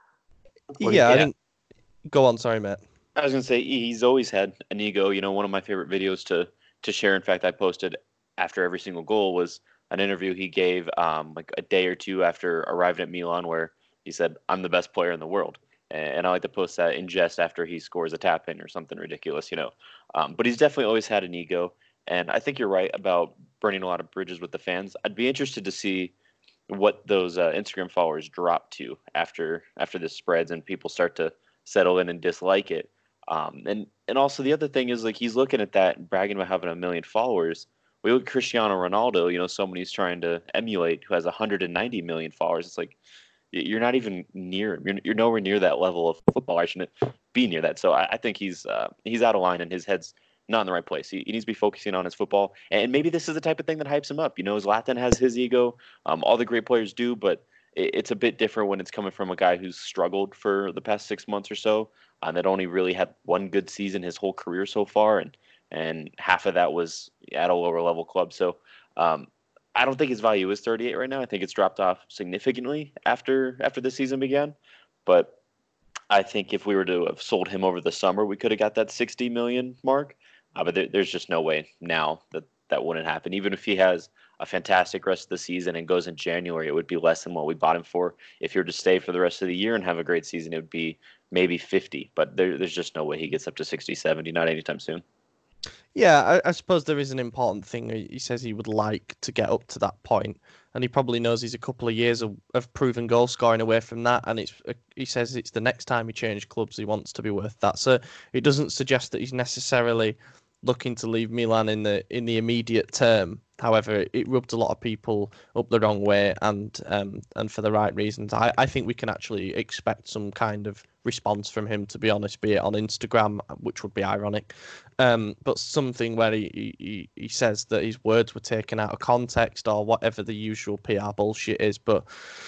Yeah, he, I yeah. think. Go on, sorry, Matt. I was gonna say he's always had an ego. You know, one of my favorite videos to to share. In fact, I posted after every single goal was an interview he gave um, like a day or two after arriving at Milan, where he said, "I'm the best player in the world." And I like to post that in jest after he scores a tap in or something ridiculous, you know. Um, but he's definitely always had an ego. And I think you're right about burning a lot of bridges with the fans. I'd be interested to see what those uh, Instagram followers drop to after after this spreads and people start to settle in and dislike it. Um, and and also the other thing is, like, he's looking at that and bragging about having a million followers. We look at Cristiano Ronaldo, you know, someone he's trying to emulate who has one hundred ninety million followers. It's like, you're not even near him. You're, you're nowhere near that level of football. I shouldn't be near that. So I, I think he's uh, he's out of line and his head's not in the right place. He, he needs to be focusing on his football. And maybe this is the type of thing that hypes him up. You know, Zlatan has his ego. Um, all the great players do, but it, it's a bit different when it's coming from a guy who's struggled for the past six months or so, and that only really had one good season his whole career so far, and and half of that was at a lower level club. So. Um, I don't think his value is thirty-eight right now. I think it's dropped off significantly after after the season began. But I think if we were to have sold him over the summer, we could have got that sixty million mark. Uh, but there, there's just no way now that that wouldn't happen. Even if he has a fantastic rest of the season and goes in January, it would be less than what we bought him for. If you were to stay for the rest of the year and have a great season, it would be maybe fifty. But there, there's just no way he gets up to sixty, seventy, not anytime soon. Yeah, I, I suppose there is an important thing. He says he would like to get up to that point, and he probably knows he's a couple of years of, of proven goal scoring away from that. And it's he says it's the next time he changes clubs, he wants to be worth that. So it doesn't suggest that he's necessarily looking to leave Milan in the in the immediate term. However, it rubbed a lot of people up the wrong way, and um, and for the right reasons. I, I think we can actually expect some kind of response from him, to be honest, be it on Instagram, which would be ironic, um, but something where he, he, he says that his words were taken out of context or whatever the usual P R bullshit is. But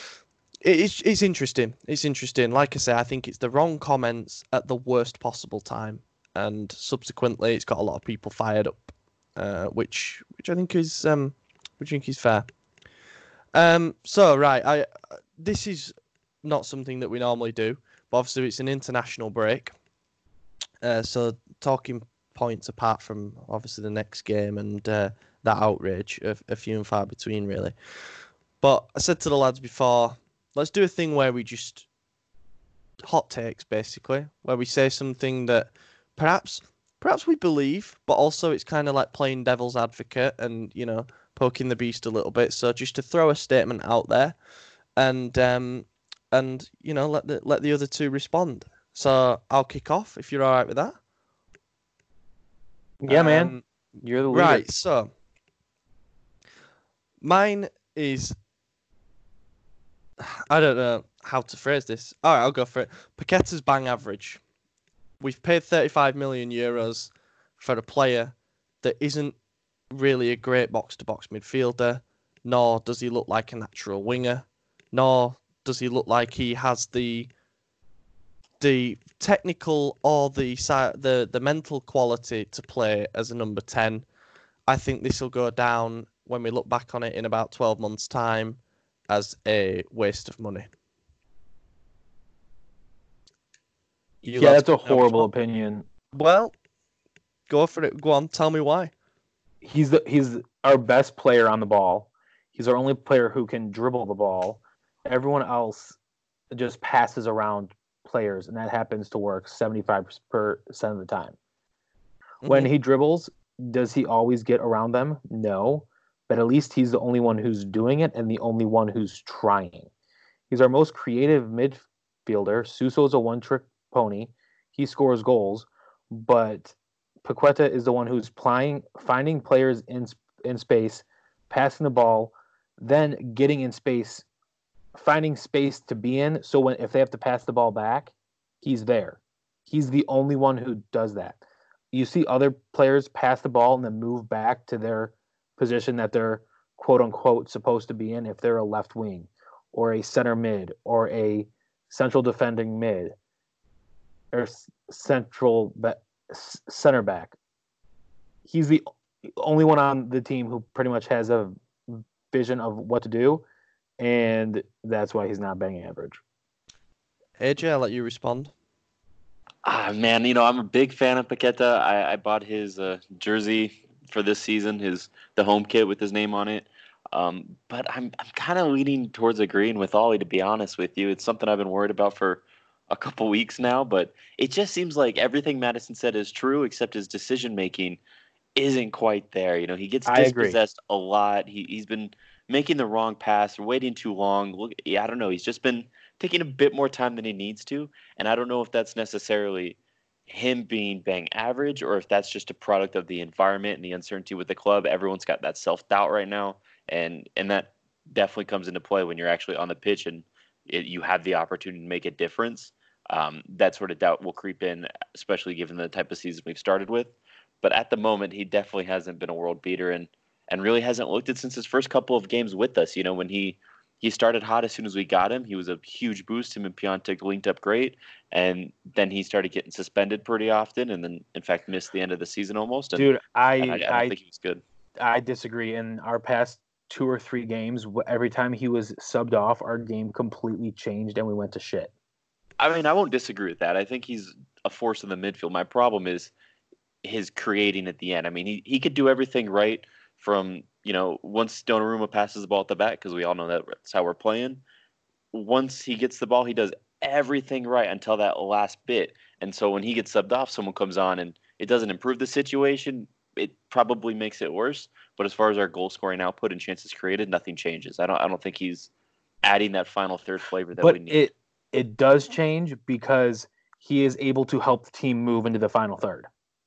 it's, it's interesting. It's interesting. Like I say, I think it's the wrong comments at the worst possible time, and subsequently it's got a lot of people fired up. Uh, which which I think is um, which I think is fair. Um, so right, I this is not something that we normally do, but obviously it's an international break. Uh, so talking points apart from obviously the next game and uh, that outrage, a, a few and far between really. But I said to the lads before, let's do a thing where we just hot takes basically, where we say something that perhaps. Perhaps we believe, but also it's kind of like playing devil's advocate and, you know, poking the beast a little bit. So just to throw a statement out there and, um, and you know, let the let the other two respond. So I'll kick off if you're all right with that. Yeah, um, man. You're the leader. Right, so mine is... I don't know how to phrase this. All right, I'll go for it. Paqueta's bang average. We've paid thirty-five million euros for a player that isn't really a great box-to-box midfielder, nor does he look like a natural winger, nor does he look like he has the the technical or the the the mental quality to play as a number ten. I think this will go down when we look back on it in about twelve months' time as a waste of money. You yeah, lads that's a can have horrible fun. opinion. Well, go for it. Go on. Tell me why. He's the he's our best player on the ball. He's our only player who can dribble the ball. Everyone else just passes around players, and that happens to work seventy-five percent of the time. When Mhm. he dribbles, does he always get around them? No. But at least he's the only one who's doing it and the only one who's trying. He's our most creative midfielder. Suso's a one-trick pony. He scores goals, but Paqueta is the one who's plying, finding players in in space, passing the ball, then getting in space, finding space to be in. So when if they have to pass the ball back, he's there. He's the only one who does that. You see other players pass the ball and then move back to their position that they're quote unquote supposed to be in if they're a left wing or a center mid or a central defending mid or central center back. He's the only one on the team who pretty much has a vision of what to do, and that's why he's not banging average. A J, I'll let you respond. Ah, man, you know, I'm a big fan of Paqueta. I, I bought his uh, jersey for this season, his the home kit with his name on it. Um, but I'm I'm kind of leaning towards agreeing with Ollie, to be honest with you. It's something I've been worried about for a couple weeks now, but it just seems like everything Madison said is true, except his decision making isn't quite there. You know, he gets I agree. dispossessed a lot. He he's been making the wrong pass or waiting too long. Look, yeah, I don't know. He's just been taking a bit more time than he needs to, and I don't know if that's necessarily him being bang average or if that's just a product of the environment and the uncertainty with the club. Everyone's got that self doubt right now, and and that definitely comes into play when you're actually on the pitch and it, you have the opportunity to make a difference. Um, that sort of doubt will creep in, especially given the type of season we've started with. But at the moment, he definitely hasn't been a world beater and and really hasn't looked it since his first couple of games with us. You know, when he he started hot as soon as we got him, he was a huge boost. Him and Piontek linked up great, and then he started getting suspended pretty often, and then in fact missed the end of the season almost. And, Dude, I and I, I don't I, think he was good. I disagree. In our past two or three games, every time he was subbed off, our game completely changed and we went to shit. I mean, I won't disagree with that. I think he's a force in the midfield. My problem is his creating at the end. I mean, he, he could do everything right from, you know, once Donnarumma passes the ball at the back, because we all know that that's how we're playing. Once he gets the ball, he does everything right until that last bit. And so when he gets subbed off, someone comes on and it doesn't improve the situation. It probably makes it worse. But as far as our goal scoring output and chances created, nothing changes. I don't I don't think he's adding that final third flavor that But we need. it it does change because he is able to help the team move into the final third.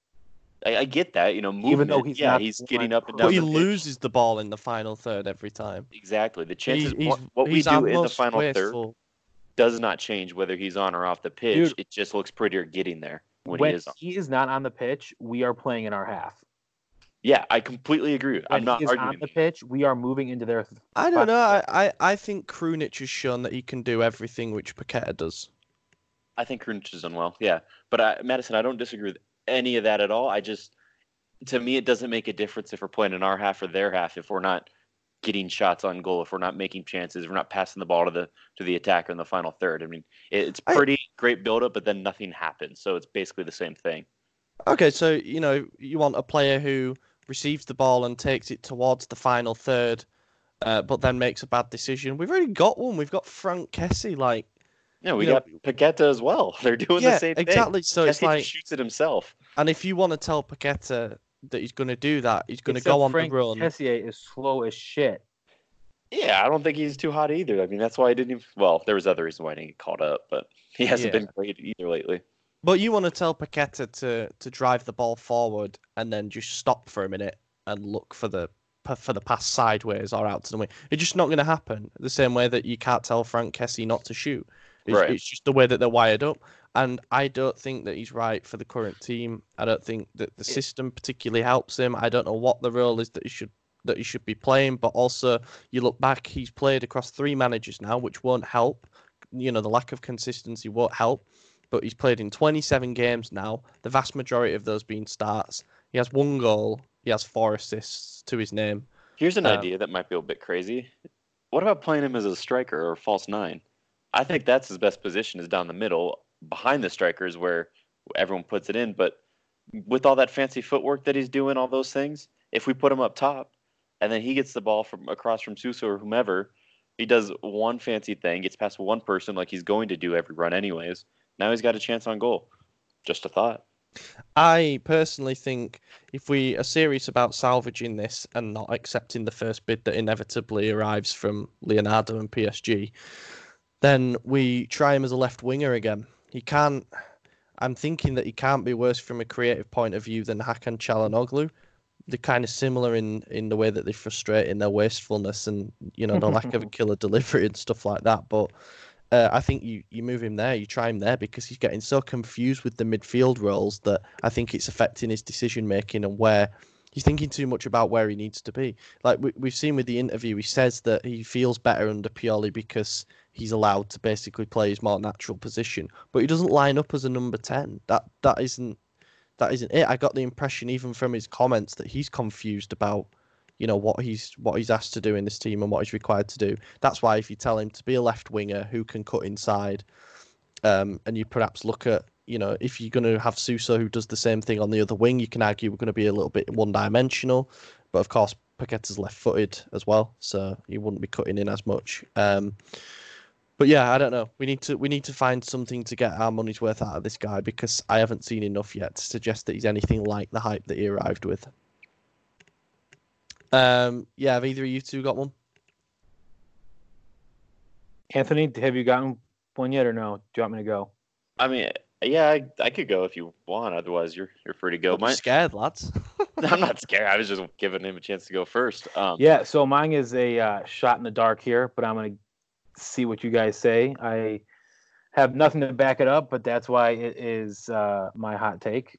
I, I get that, you know, movement. Even though he's yeah, not he's the getting one up and But down he the pitch. loses the ball in the final third every time. Exactly. The chances He's, he's, what, what we he's our do in the most final third wasteful. does not change whether he's on or off the pitch. Dude. It just looks prettier getting there when, When he is on. he is not on the pitch, we are playing in our half. Yeah, I completely agree. When I'm not he is arguing. on the pitch, we are moving into their. I don't know. I, I, I think Krunic has shown that he can do everything which Paqueta does. I think Krunic has done well. Yeah, but I, Madison, I don't disagree with any of that at all. I just, to me, it doesn't make a difference if we're playing in our half or their half. If we're not getting shots on goal, if we're not making chances, if we're not passing the ball to the to the attacker in the final third. I mean, it, it's pretty I, great build up, but then nothing happens. So it's basically the same thing. Okay, so you know you want a player who receives the ball and takes it towards the final third, uh, but then makes a bad decision. We've already got one. We've got Frank Kessie. Like, yeah, we you got know, Paqueta as well. They're doing yeah, the same thing. Exactly. So Kessie it's like just shoots it himself. And if you want to tell Paqueta that he's going to do that, he's going to Except go on Frank the run. Kessié is slow as shit. Yeah, I don't think he's too hot either. I mean, that's why I didn't even... Well, there was other reasons why I didn't get called up, but he hasn't yeah. been great either lately. But you want to tell Paqueta to, to drive the ball forward and then just stop for a minute and look for the for the pass sideways or out to the wing. It's just not going to happen. The same way that you can't tell Frank Kessie not to shoot. It's, right. it's just the way that they're wired up. And I don't think that he's right for the current team. I don't think that the system particularly helps him. I don't know what the role is that he should that he should be playing. But also, you look back, he's played across three managers now, which won't help. You know, the lack of consistency won't help. But he's played in twenty-seven games now, the vast majority of those being starts. He has one goal. He has four assists to his name. Here's an um, idea that might be a bit crazy. What about playing him as a striker or a false nine? I think that's his best position is down the middle. behind the strikers where everyone puts it in. But with all that fancy footwork that he's doing, all those things, if we put him up top and then he gets the ball from across from Suso or whomever, he does one fancy thing, gets past one person like he's going to do every run anyways. Now he's got a chance on goal. Just a thought. I personally think if we are serious about salvaging this and not accepting the first bid that inevitably arrives from Leonardo and P S G, then we try him as a left winger again. He can't. I'm thinking that he can't be worse from a creative point of view than Hakan Çalhanoğlu. They're kind of similar in, in the way that they frustrate in their wastefulness and, you know, the lack of a killer delivery and stuff like that. But uh, I think you, you move him there, you try him there because he's getting so confused with the midfield roles that I think it's affecting his decision making and where he's thinking too much about where he needs to be. Like we, we've seen with the interview, he says that he feels better under Pioli because he's allowed to basically play his more natural position, but he doesn't line up as a number ten. That that isn't that isn't it. I got the impression even from his comments that he's confused about, you know, what he's what he's asked to do in this team and what he's required to do. That's why if you tell him to be a left winger who can cut inside, um, and you perhaps look at, you know, if you're going to have Suso who does the same thing on the other wing, you can argue we're going to be a little bit one-dimensional. But of course, Paqueta's left-footed as well, so he wouldn't be cutting in as much. Um, But yeah, I don't know. We need to we need to find something to get our money's worth out of this guy because I haven't seen enough yet to suggest that he's anything like the hype that he arrived with. Um, yeah, have either of you two got one? Anthony, have you gotten one yet or no? Do you want me to go? I mean, yeah, I, I could go if you want. Otherwise, you're you're free to go. Don't be Mine, scared, lads. I'm not scared. I was just giving him a chance to go first. Um, Yeah, so mine is a uh, shot in the dark here, but I'm going to see what you guys say. I have nothing to back it up, but that's why it is uh, my hot take.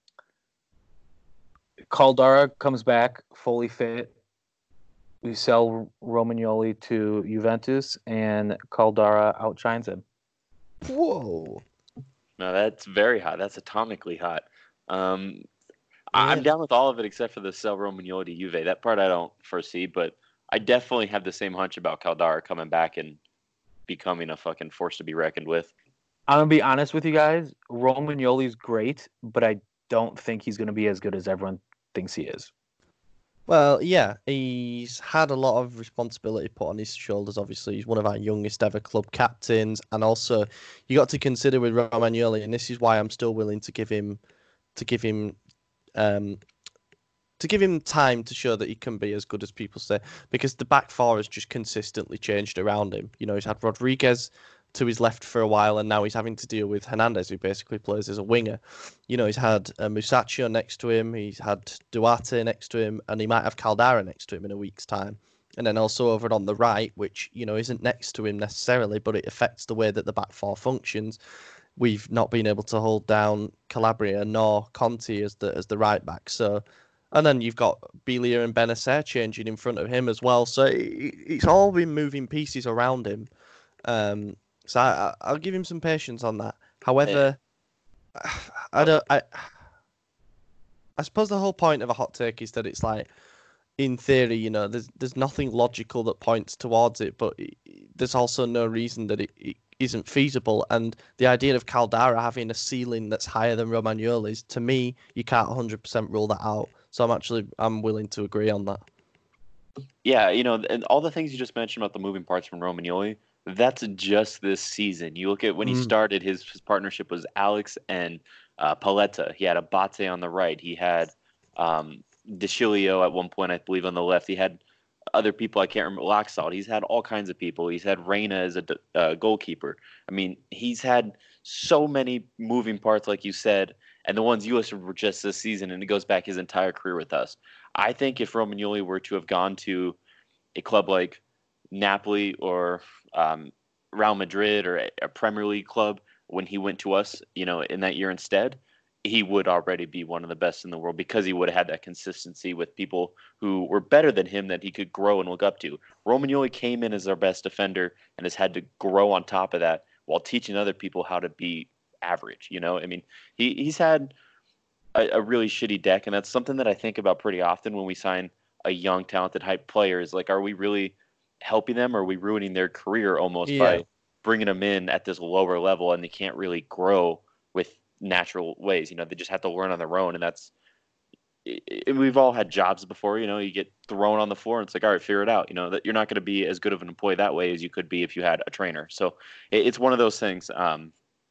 Caldara comes back fully fit. We sell Romagnoli to Juventus, and Caldara outshines him. Whoa. No, that's very hot. That's atomically hot. Um, I, Yeah. I'm down with all of it except for the sell Romagnoli to Juve. That part I don't foresee, but I definitely have the same hunch about Caldara coming back and becoming a fucking force to be reckoned with. I'm going to be honest with you guys. Romagnoli's great, but I don't think he's going to be as good as everyone thinks he is. Well, yeah, he's had a lot of responsibility put on his shoulders. Obviously, he's one of our youngest ever club captains, and also you got to consider with Romagnoli, and this is why I'm still willing to give him, to give him, um, to give him time to show that he can be as good as people say, because the back four has just consistently changed around him. You know, he's had Rodriguez to his left for a while, and now he's having to deal with Hernandez, who basically plays as a winger. You know, he's had uh, Musacchio next to him, he's had Duarte next to him, and he might have Caldara next to him in a week's time. And then also over on the right, which, you know, isn't next to him necessarily, but it affects the way that the back four functions. We've not been able to hold down Calabria nor Conti as the as the right back. So, and then you've got Belia and Benacer changing in front of him as well. So it, it's all been moving pieces around him. Um, So I, I'll give him some patience on that. However, yeah. I don't. I, I suppose the whole point of a hot take is that it's like, in theory, you know, there's there's nothing logical that points towards it, but it, there's also no reason that it, it isn't feasible. And the idea of Caldara having a ceiling that's higher than Romagnoli's, to me, you can't one hundred percent rule that out. So I'm actually I'm willing to agree on that. Yeah, you know, and all the things you just mentioned about the moving parts from Romagnoli, that's just this season. You look at when he Mm. started, his, his partnership was Alex and uh, Paletta. He had Abate on the right. He had um, De Chilio at one point, I believe, on the left. He had other people, I can't remember, Laxalt. He's had all kinds of people. He's had Reina as a uh, goalkeeper. I mean, he's had so many moving parts, like you said, and the ones you listed were just this season, and it goes back his entire career with us. I think if Romagnoli were to have gone to a club like Napoli or um, Real Madrid or a, a Premier League club when he went to us, you know, in that year instead, he would already be one of the best in the world because he would have had that consistency with people who were better than him that he could grow and look up to. Romagnoli came in as our best defender and has had to grow on top of that while teaching other people how to be average. You know, I mean, he, he's had a, a really shitty deck, and that's something that I think about pretty often when we sign a young, talented, hype player is like, are we really helping them or are we ruining their career almost Yeah. by bringing them in at this lower level, and they can't really grow with natural ways. You know, they just have to learn on their own, and that's. And we've all had jobs before. You know, you get thrown on the floor, and it's like, all right, figure it out. You know, that you're not going to be as good of an employee that way as you could be if you had a trainer. So it, it's one of those things. Um,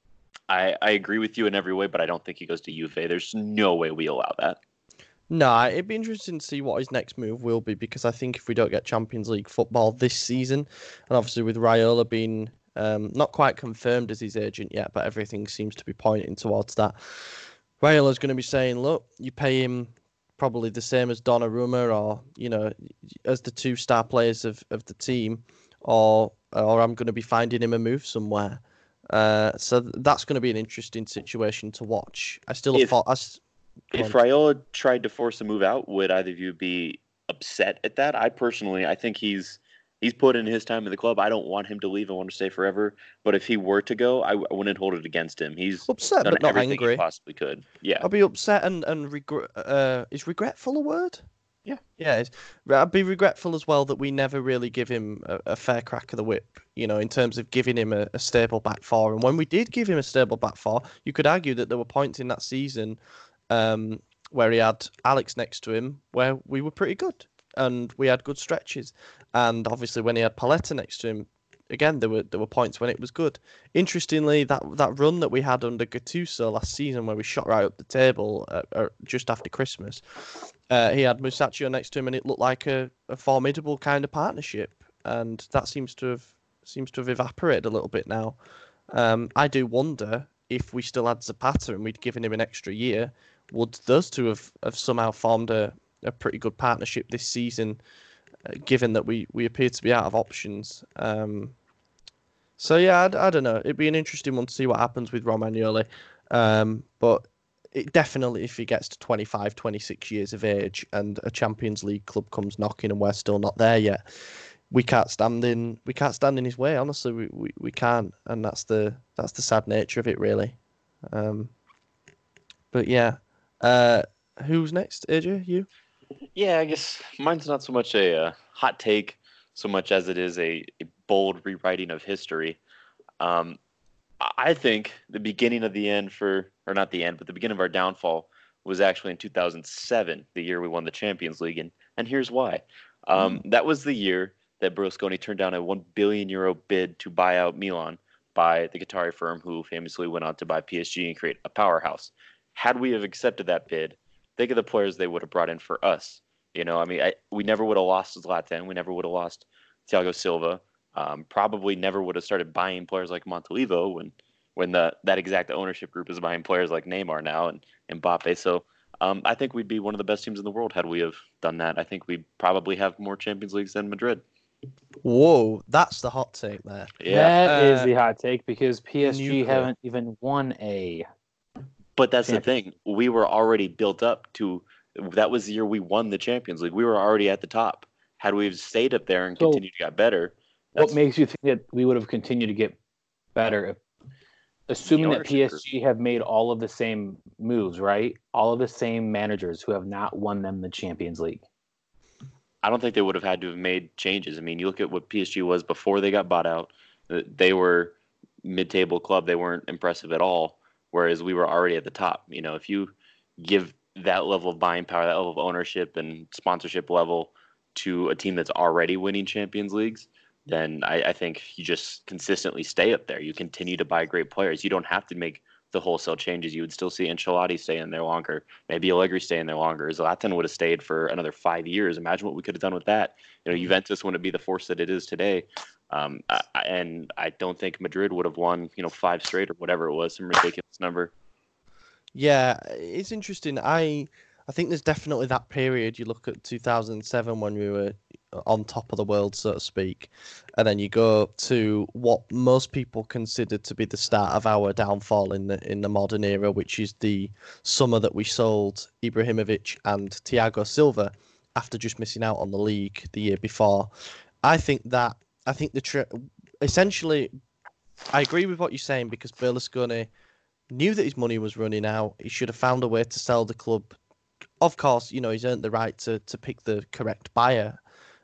I I agree with you in every way, but I don't think he goes to Juve. There's no way we allow that. No, it'd be interesting to see what his next move will be, because I think if we don't get Champions League football this season, and obviously with Raiola being um, not quite confirmed as his agent yet, but everything seems to be pointing towards that, Raiola's going to be saying, look, you pay him probably the same as Donnarumma, or, you know, as the two star players of, of the team, or or I'm going to be finding him a move somewhere. Uh, so that's going to be an interesting situation to watch. I still If- thought... I, If Raiola tried to force a move out, would either of you be upset at that? I personally, I think he's he's put in his time in the club. I don't want him to leave. I want to stay forever. But if he were to go, I, I wouldn't hold it against him. He's upset, done but not everything angry. he possibly could. Yeah. I'll be upset and and regret. Uh, is regretful a word? Yeah. Yeah. It's, I'd be regretful as well that we never really give him a, a fair crack of the whip. You know, in terms of giving him a, a stable back four. And when we did give him a stable back four, you could argue that there were points in that season, um, where he had Alex next to him, where we were pretty good and we had good stretches. And obviously, when he had Paletta next to him, again, there were there were points when it was good. Interestingly, that that run that we had under Gattuso last season, where we shot right up the table uh, uh, just after Christmas, uh, he had Musacchio next to him, and it looked like a, a formidable kind of partnership. And that seems to have seems to have evaporated a little bit now. Um, I do wonder if we still had Zapata and we'd given him an extra year, would those two have, have somehow formed a, a pretty good partnership this season, uh, given that we, we appear to be out of options. Um, so, yeah, I, I don't know. It'd be an interesting one to see what happens with Romagnoli. Um, but it definitely, if he gets to twenty-five, twenty-six years of age and a Champions League club comes knocking and we're still not there yet, we can't stand in we can't stand in his way. Honestly, we, we, we can't, and that's the that's the sad nature of it, really. Um, but yeah. Uh, who's next, A J? You? Yeah, I guess mine's not so much a, uh hot take, so much as it is a, a bold rewriting of history. Um, I think the beginning of the end for, or not the end, but the beginning of our downfall was actually in two thousand seven, the year we won the Champions League, and and here's why. Um, mm. That was the year that Berlusconi turned down a one billion euro bid to buy out Milan by the Qatari firm, who famously went on to buy P S G and create a powerhouse. Had we have accepted that bid, think of the players they would have brought in for us. You know, I mean, I, we never would have lost Zlatan. We never would have lost Thiago Silva. Um, probably never would have started buying players like Montolivo when when the that exact ownership group is buying players like Neymar now and, and Mbappe. So um, I think we'd be one of the best teams in the world had we have done that. I think we'd probably have more Champions Leagues than Madrid. Whoa, that's the hot take there. Yeah, that Uh, is the hot take, because P S G nuclear. haven't even won a. but that's the Champions. thing. We were already built up to. That was the year we won the Champions League. We were already at the top. Had we stayed up there and So, continued to get better, What that's- makes you think that we would have continued to get better, if, assuming that ownership group. P S G have made all of the same moves, right? All of the same managers who have not won them the Champions League. I don't think they would have had to have made changes. I mean, you look at what P S G was before they got bought out. uh, They were mid-table club. They weren't impressive at all, whereas we were already at the top. You know, if you give that level of buying power, that level of ownership and sponsorship level to a team that's already winning Champions Leagues, then I, I think you just consistently stay up there. You continue to buy great players. You don't have to make the wholesale changes. You would still see Ancelotti stay in there longer. Maybe Allegri stay in there longer. Zlatan would have stayed for another five years. Imagine what we could have done with that. You know, Juventus wouldn't be the force that it is today. Um, I, and I don't think Madrid would have won, you know, five straight or whatever it was, some ridiculous number. Yeah, it's interesting. I I think there's definitely that period. You look at two thousand seven when we were on top of the world, so to speak, and then you go to what most people consider to be the start of our downfall in the in the modern era, which is the summer that we sold Ibrahimovic and Thiago Silva after just missing out on the league the year before. I think that I think the tri- essentially, I agree with what you're saying, because Berlusconi knew that his money was running out. He should have found a way to sell the club. Of course, you know, he's earned the right to to pick the correct buyer.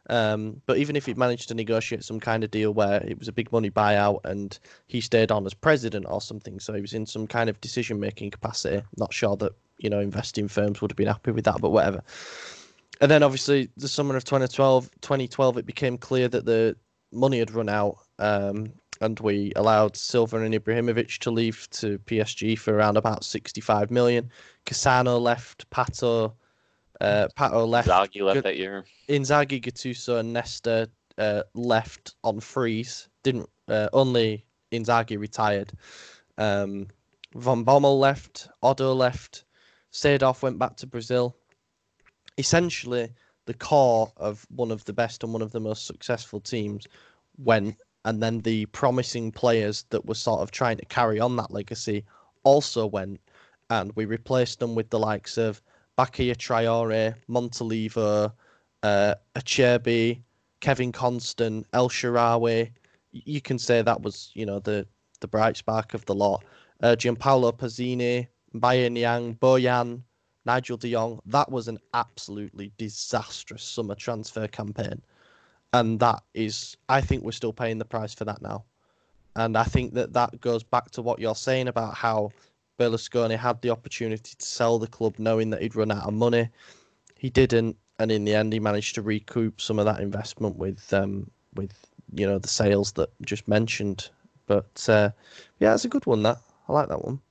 Um, but even if he managed to negotiate some kind of deal where it was a big money buyout and he stayed on as president or something, so he was in some kind of decision-making capacity, not sure that, you know, investing firms would have been happy with that, but whatever. And then obviously the summer of twenty twelve, twenty twelve, it became clear that the money had run out, um, and we allowed Silva and Ibrahimovic to leave to P S G for around about sixty-five million. Cassano left, Pato, uh, Pato left. Inzaghi left Gu- that year. Inzaghi, Gattuso, and Nesta uh, left on freeze. Didn't uh, only Inzaghi retired. Um, Von Bommel left. Odo left. Seedorf went back to Brazil. Essentially, the core of one of the best and one of the most successful teams went, and then the promising players that were sort of trying to carry on that legacy also went, and we replaced them with the likes of Bakaya Traore, Montalivo, uh, Acerbi, Kevin Constant, El Shaarawy. You can say that was, you know, the, the bright spark of the lot. Uh, Gianpaolo Pazzini, Mbaye Niang, Boyan, Nigel de Jong. That was an absolutely disastrous summer transfer campaign. And that is, I think we're still paying the price for that now. And I think that that goes back to what you're saying about how Berlusconi had the opportunity to sell the club knowing that he'd run out of money. He didn't. And in the end, he managed to recoup some of that investment with, um, with you know, the sales that just mentioned. But uh, yeah, it's a good one, that. I like that one.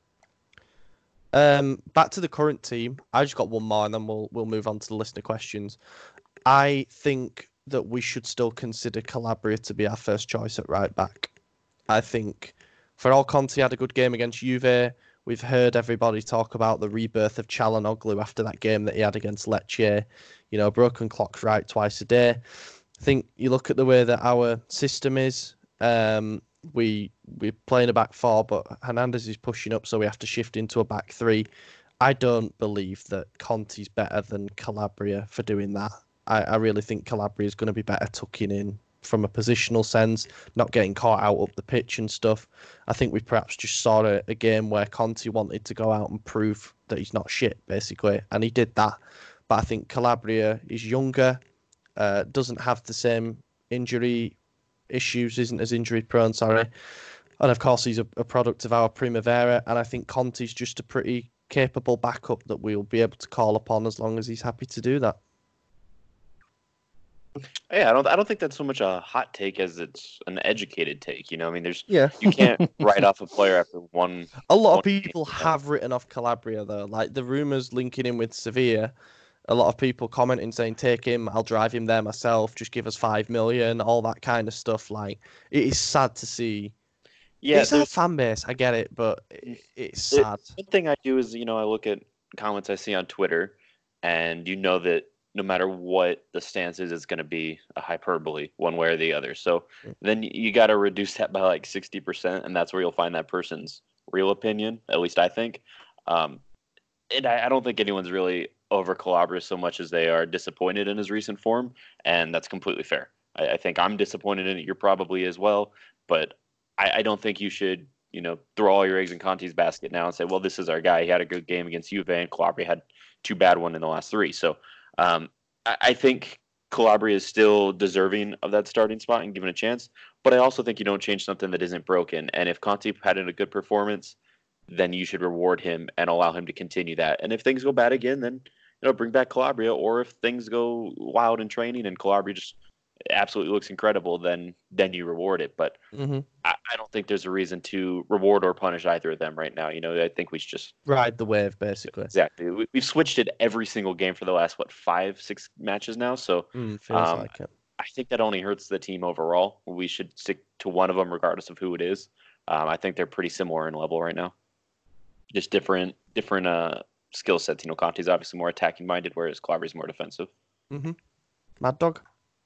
Um, back to the current team. I just got one more, and then we'll we'll move on to the listener questions. I think that we should still consider Calabria to be our first choice at right back. I think for all Conte had a good game against Juve. We've heard everybody talk about the rebirth of Çalhanoğlu after that game that he had against Lecce. You know, broken clock right twice a day. I think you look at the way that our system is. Um, we we're playing a back four, but Hernandez is pushing up, so we have to shift into a back three. I don't believe that Conte's better than Calabria for doing that. I, I really think Calabria is going to be better tucking in from a positional sense, not getting caught out up the pitch and stuff. I think we perhaps just saw a, a game where Conte wanted to go out and prove that he's not shit, basically, and he did that. But I think Calabria is younger, uh, doesn't have the same injury issues, isn't as injury prone, sorry. And of course, he's a, a product of our Primavera, and I think Conte's just a pretty capable backup that we'll be able to call upon as long as he's happy to do that. Yeah, I don't. I don't think that's so much a hot take as it's an educated take. You know, I mean, there's Yeah. you can't write off a player after one. A lot one of people game. have written off Calabria, though. Like the rumours linking him with Sevilla, a lot of people commenting saying, take him, I'll drive him there myself, just give us five million, all that kind of stuff. Like, it is sad to see. Yeah, it's our there's- fan base, I get it, but it, it's It- sad. One thing I do is, you know, I look at comments I see on Twitter, and you know that no matter what the stance is, it's going to be a hyperbole one way or the other. So Mm. then you got to reduce that by like sixty percent, and that's where you'll find that person's real opinion, at least I think. Um, and I, I don't think anyone's really over Calabria so much as they are disappointed in his recent form, and that's completely fair. I, I think I'm disappointed in it. You're probably as well, but I, I don't think you should, you know, throw all your eggs in Conte's basket now and say, well, this is our guy. He had a good game against Juve, and Calabria had two bad ones in the last three. So um, I, I think Calabria is still deserving of that starting spot and given a chance. But I also think you don't change something that isn't broken. And if Conte had a good performance, then you should reward him and allow him to continue that. And if things go bad again, then, you know, bring back Calabria. Or if things go wild in training and Calabria just absolutely looks incredible, then then you reward it. But hmm I, I don't think there's a reason to reward or punish either of them right now. You know, I think we should just Ride the wave, basically. exactly. We, we've switched it every single game for the last what five, six matches now. So Mm, feels Um, like it. I think that only hurts the team overall. We should stick to one of them regardless of who it is. Um, I think they're pretty similar in level right now. Just different, different uh, skill sets. You know, Conte's obviously more attacking minded, whereas Calabria's more defensive. hmm Mad Dog?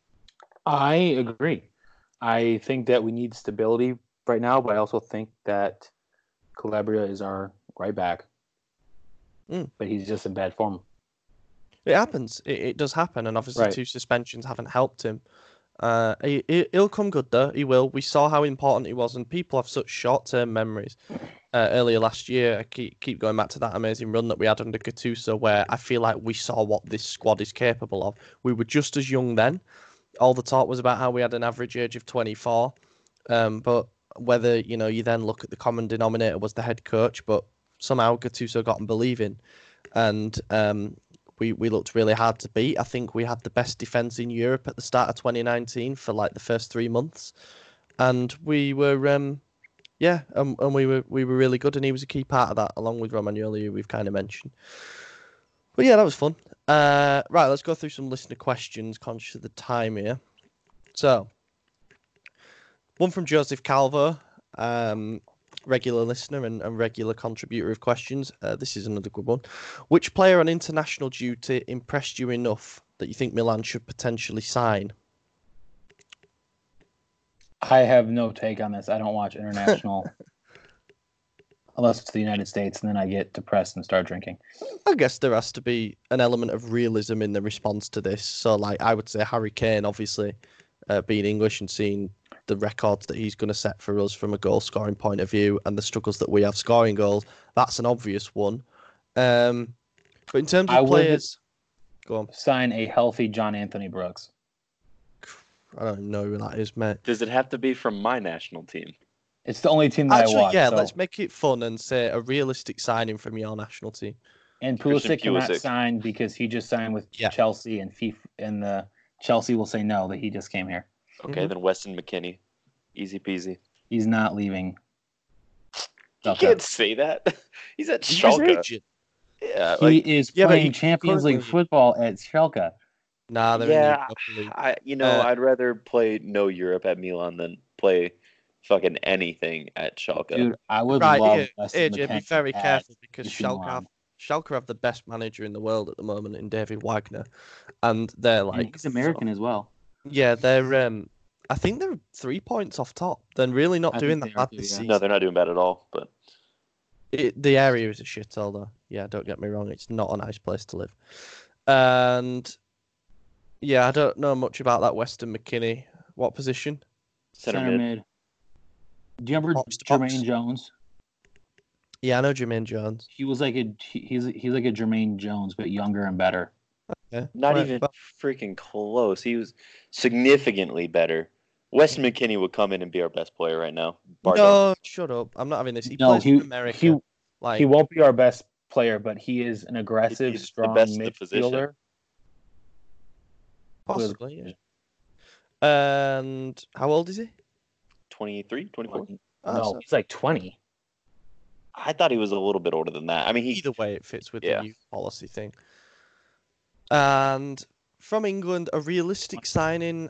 I agree. I think that we need stability right now, but I also think that Calabria is our right back. Mm. But he's just in bad form. It happens. It, it does happen, and obviously Right. two suspensions haven't helped him. Uh, he, he- he'll come good though. He will. We saw how important he was, and people have such short-term memories. Uh, earlier last year, I keep keep going back to that amazing run that we had under Gattuso, where I feel like we saw what this squad is capable of. We were just as young then, all the talk was about how we had an average age of twenty-four. Um, but whether, you know, you then look at the common denominator was the head coach, but somehow Gattuso got them believing. And um, we, we looked really hard to beat. I think we had the best defence in Europe at the start of twenty nineteen for like the first three months. And we were, um, yeah, um, and we were we were really good. And he was a key part of that, along with Romagnoli, who we've kind of mentioned. But yeah, that was fun. Uh, right, let's go through some listener questions, conscious of the time here. So, one from Joseph Calvo, um, regular listener and, and regular contributor of questions. Uh, this is another good one. Which player on international duty impressed you enough that you think Milan should potentially sign? I have no take on this. I don't watch international unless it's the United States, and then I get depressed and start drinking. I guess there has to be an element of realism in the response to this. So, like, I would say Harry Kane, obviously, uh, being English and seeing the records that he's going to set for us from a goal scoring point of view and the struggles that we have scoring goals, that's an obvious one. Um, but in terms of I players, go on. Sign a healthy John Anthony Brooks. I don't know who that is, mate. Does it have to be from my national team? It's the only team that Actually, I watch. yeah, so. let's make it fun and say a realistic signing from your national team. And Christian Pulisic cannot Pulisic. sign because he just signed with Yeah. Chelsea, and FIFA, and the Chelsea will say no that he just came here. Okay, Mhm. then Weston McKennie. Easy peasy. He's not leaving. You Okay. can't say that. He's at He's his Schalke. agent. Yeah, He like, is Yeah, but playing he Champions League currently- football at Schalke. Nah, they're in the yeah. Europa League. I, you know, Uh, I'd rather play no Europe at Milan than play fucking anything at Schalke. Dude, I would Right, love here, Weston A J, be McKennie very at careful because A C Schalke Milan. have, Schalke have the best manager in the world at the moment in David Wagner, and they're And like, he's American as well. yeah, they're um, I think they're three points off top. They're really not I doing think that they are bad too, this yeah. season. No, they're not doing bad at all. But It, the area is a shithole, though. Yeah, don't get me wrong. It's not a nice place to live. And yeah, I don't know much about that Weston McKennie. What position? center, Center mid. mid. Do you remember Box to box. Jermaine Jones? Yeah, I know Jermaine Jones. He was like a he- he's he's like a Jermaine Jones, but younger and better. Yeah, Not right, even but- freaking close. He was significantly better. Weston McKennie would come in and be our best player right now. bar No, none. shut up. I'm not having this. He No, plays he for America. he like, he won't be our best player, but he is an aggressive, He's the strong best in the position. midfielder. possibly, yeah. And how old is he? twenty-three, twenty-four? Oh, No, so he's like twenty. I thought he was a little bit older than that. I mean, he either way, it fits with Yeah. the youth policy thing. And from England, a realistic signing.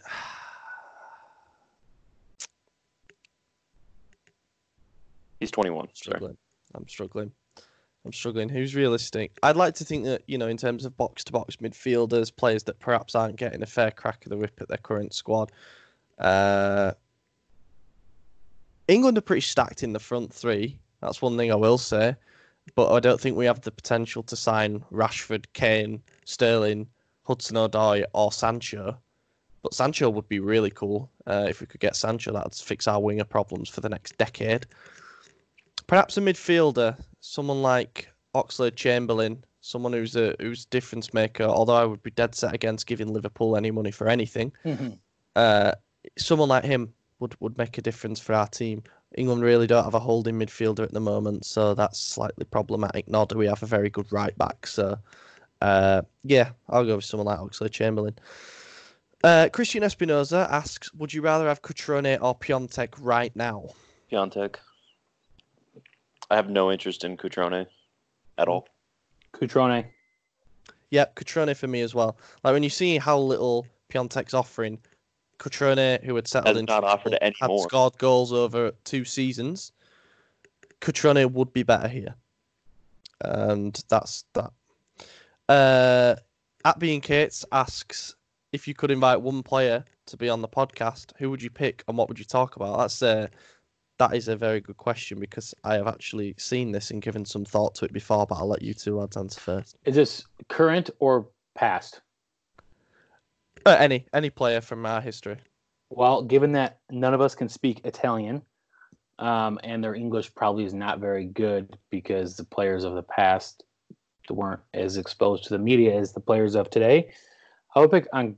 he's twenty-one. Sorry. struggling. I'm struggling. I'm struggling. Who's realistic? I'd like to think that, you know, in terms of box to box midfielders, players that perhaps aren't getting a fair crack of the whip at their current squad. Uh, England are pretty stacked in the front three. That's one thing I will say. But I don't think we have the potential to sign Rashford, Kane, Sterling, Hudson-Odoi, or Sancho. But Sancho would be really cool. Uh, if we could get Sancho, that'd fix our winger problems for the next decade. Perhaps a midfielder, someone like Oxlade-Chamberlain, someone who's a who's difference maker. Although I would be dead set against giving Liverpool any money for anything. Uh, someone like him would, would make a difference for our team. England really don't have a holding midfielder at the moment, so that's slightly problematic. Nor do we have a very good right back. So, uh, yeah, I'll go with someone like Oxlade-Chamberlain. Uh, Christian Espinoza asks, would you rather have Cutrone or Piontek right now? Piontek. I have no interest in Cutrone at all. Cutrone. Yep, Cutrone for me as well. Like when you see how little Piontek's offering, Cutrone, who had settled Has in, not offered any had more. scored goals over two seasons. Cutrone would be better here, and that's that. Uh, at being Kates asks if you could invite one player to be on the podcast, who would you pick and what would you talk about? That's uh, that is a very good question because I have actually seen this and given some thought to it before, but I'll let you two lads answer first. Is this current or past? Uh, any any player from our history. Well, given that none of us can speak Italian, um, and their English probably is not very good because the players of the past weren't as exposed to the media as the players of today, I would pick An-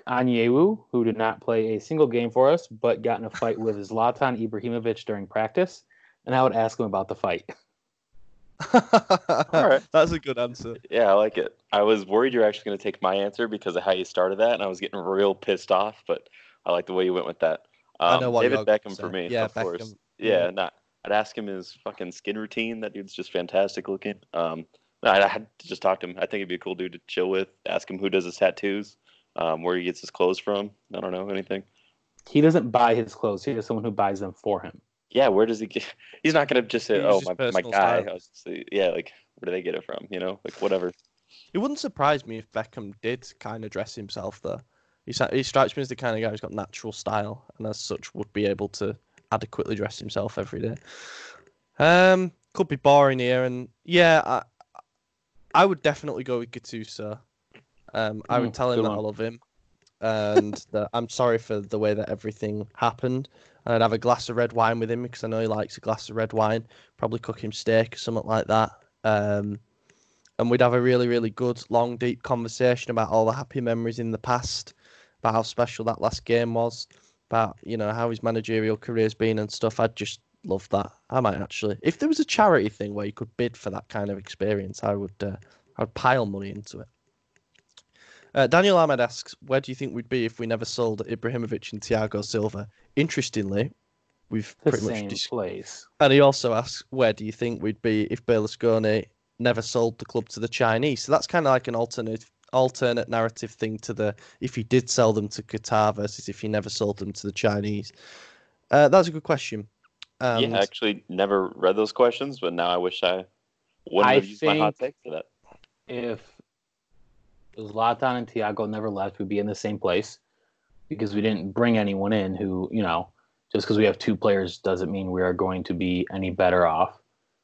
Onyewu, who did not play a single game for us, but got in a fight with Zlatan Ibrahimovic during practice, and I would ask him about the fight. All right. That's a good answer. Yeah, I like it. I was worried you were actually going to take my answer because of how you started that, and I was getting real pissed off, but I like the way you went with that. Um, I know what David you're Beckham gonna for say. me, Yeah, of Beckham. course. Yeah. Yeah, not. I'd ask him his fucking skin routine. That dude's just fantastic looking. Um, no, I had to just talk to him. I think he'd be a cool dude to chill with. Ask him who does his tattoos, um, where he gets his clothes from. I don't know anything. He doesn't buy his clothes. He has someone who buys them for him. Yeah, where does he get? He's not gonna just say, He "Oh, uses my my personal guy." style. I was just say, yeah, like where do they get it from? You know, like whatever. It wouldn't surprise me if Beckham did kind of dress himself, though. He, sa- he strikes me as the kind of guy who's got natural style, and as such would be able to adequately dress himself every day. Um, could be boring here, and yeah, I, I would definitely go with Gattuso. Um, I would Mm, tell him good that one. I love him, and that I'm sorry for the way that everything happened. And I'd have a glass of red wine with him because I know he likes a glass of red wine. Probably cook him steak or something like that. Um, and we'd have a really, really good, long, deep conversation about all the happy memories in the past, about how special that last game was, about you know how his managerial career's been and stuff. I'd just love that. I might actually, if there was a charity thing where you could bid for that kind of experience, I would, uh, I'd pile money into it. Uh, Daniel Ahmed asks, where do you think we'd be if we never sold Ibrahimovic and Thiago Silva? Interestingly, we've The pretty much same dis- place. and he also asks, where do you think we'd be if Berlusconi never sold the club to the Chinese? So that's kind of like an alternate alternate narrative thing to the if he did sell them to Qatar versus if he never sold them to the Chinese. Uh, that's a good question. And Yeah, I actually never read those questions, but now I wish I wouldn't I have used my hot think- take for that. If Zlatan and Thiago never left, we'd be in the same place because we didn't bring anyone in who, you know, just because we have two players doesn't mean we are going to be any better off.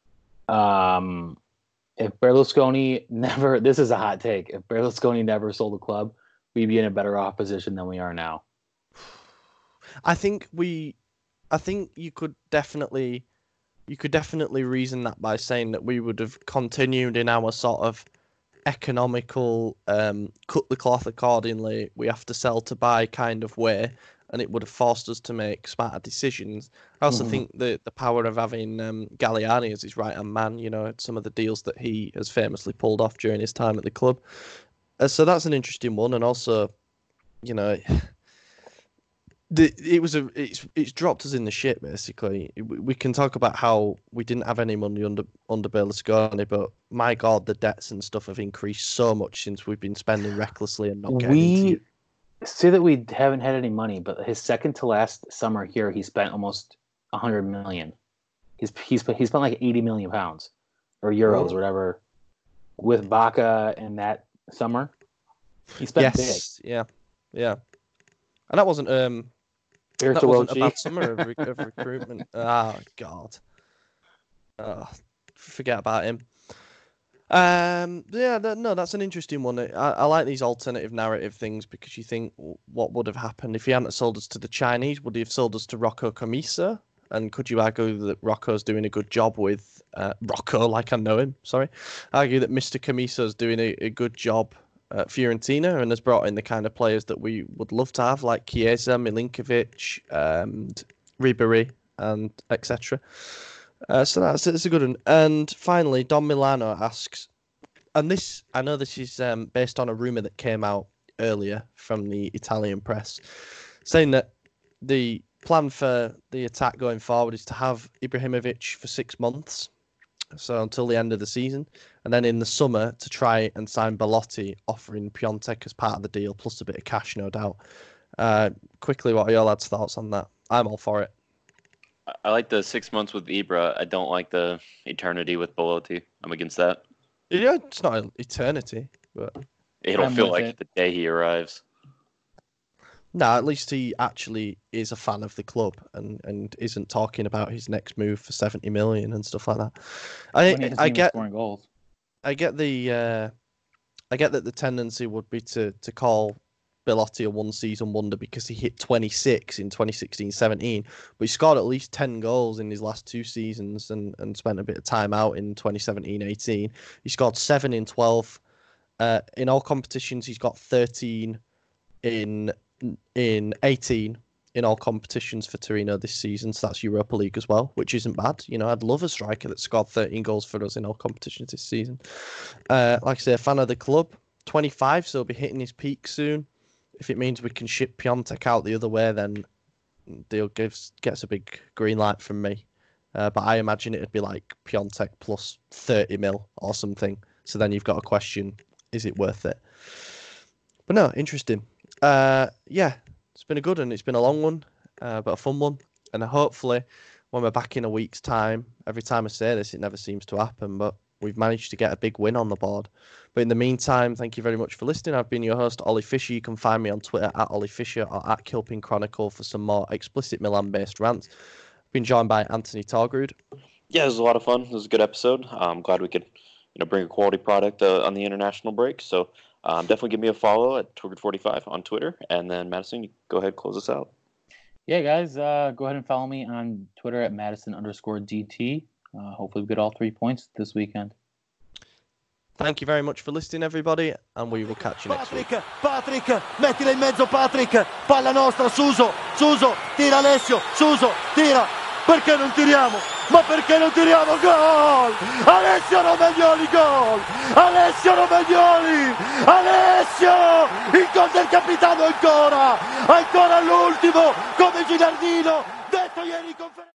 Um, if Berlusconi never, this is a hot take, if Berlusconi never sold the club, we'd be in a better off position than we are now. I think we, I think you could definitely, you could definitely reason that by saying that we would have continued in our sort of economical, um, cut the cloth accordingly, we have to sell to buy kind of way, and it would have forced us to make smarter decisions. I also Mhm. think the the power of having um, Galliani as his right hand man, you know, some of the deals that he has famously pulled off during his time at the club. Uh, so that's an interesting one, and also, you know. The, it was a it's it's dropped us in the shit basically. We, we can talk about how we didn't have any money under under Berlusconi, but my God, the debts and stuff have increased so much since we've been spending recklessly and not getting We into. say that we haven't had any money, but his second to last summer here, he spent almost a hundred million. He's he's spent, he spent like eighty million pounds or euros, Oh. or whatever, with Baca in that summer. He spent Yes, yeah, yeah, and that wasn't um big. Here's that to wasn't a Wilchi. bad summer of, re- of recruitment. Ah, God, oh, forget about him. Um, yeah, that, no, that's an interesting one. I, I like these alternative narrative things because you think w- what would have happened if he hadn't sold us to the Chinese? Would he have sold us to Rocco Comisa? And could you argue that Rocco's doing a good job with uh, Rocco, like I know him? Sorry, argue that Mister Camiso's doing a, a good job at Fiorentina and has brought in the kind of players that we would love to have, like Chiesa, Milinkovic, and Ribery, and et cetera. Uh, so that's it's a good one. And finally, Don Milano asks, and this I know this is um, based on a rumor that came out earlier from the Italian press, saying that the plan for the attack going forward is to have Ibrahimovic for six months, so until the end of the season, and then in the summer to try and sign Belotti, offering Piontek as part of the deal, plus a bit of cash, no doubt. Uh, quickly, what are your lads' thoughts on that? I'm all for it. I- I like the six months with Ibra. I don't like the eternity with Belotti. I'm against that. Yeah, it's not an eternity, but It'll I'm feel with like it. the day he arrives. no, at least he actually is a fan of the club and, and isn't talking about his next move for seventy million and stuff like that. I When his I team is get scoring goals. I get the uh, I get that the tendency would be to to call Belotti a one season wonder because he hit twenty-six in twenty sixteen seventeen, but he scored at least ten goals in his last two seasons and, and spent a bit of time out in twenty seventeen eighteen. He scored seven in twelve. Uh, in all competitions, he's got thirteen in in eighteen in all competitions for Torino this season. So that's Europa League as well, which isn't bad. You know, I'd love a striker that scored thirteen goals for us in all competitions this season. Uh, like I say, a fan of the club, twenty-five, so he'll be hitting his peak soon. If it means we can ship Piontek out the other way, then deal gives gets a big green light from me. Uh, but I imagine it'd be like Piontek plus thirty mil or something. So then you've got a question, is it worth it? But no, interesting. Uh, yeah, it's been a good one. It's been a long one, uh, but a fun one. And hopefully when we're back in a week's time, every time I say this, it never seems to happen, but we've managed to get a big win on the board. But in the meantime, thank you very much for listening. I've been your host, Ollie Fisher. You can find me on Twitter at Ollie Fisher or at Kilpin Chronicle for some more explicit Milan-based rants. I've been joined by Anthony Torgrud. Yeah, it was a lot of fun. It was a good episode. I'm glad we could, you know, bring a quality product uh, on the international break. So um, definitely give me a follow at Torgrud forty-five on Twitter. And then Madison, you go ahead and close us out. Yeah, guys, uh, go ahead and follow me on Twitter at Madison underscore DT. Uh, hopefully we get all three points this weekend. Thank you very much for listening, everybody, and we will catch you next Patrick, week. Patrick, mettila in mezzo Patrick, palla nostra, Suso, Suso, tira Alessio, Suso, tira, perché non tiriamo? Ma perché non tiriamo? Gol! Alessio Romagnoli, gol! Alessio Romagnoli! Alessio! Il gol del capitano ancora! Ancora all'ultimo, come Gilardino, detto ieri in conferenza.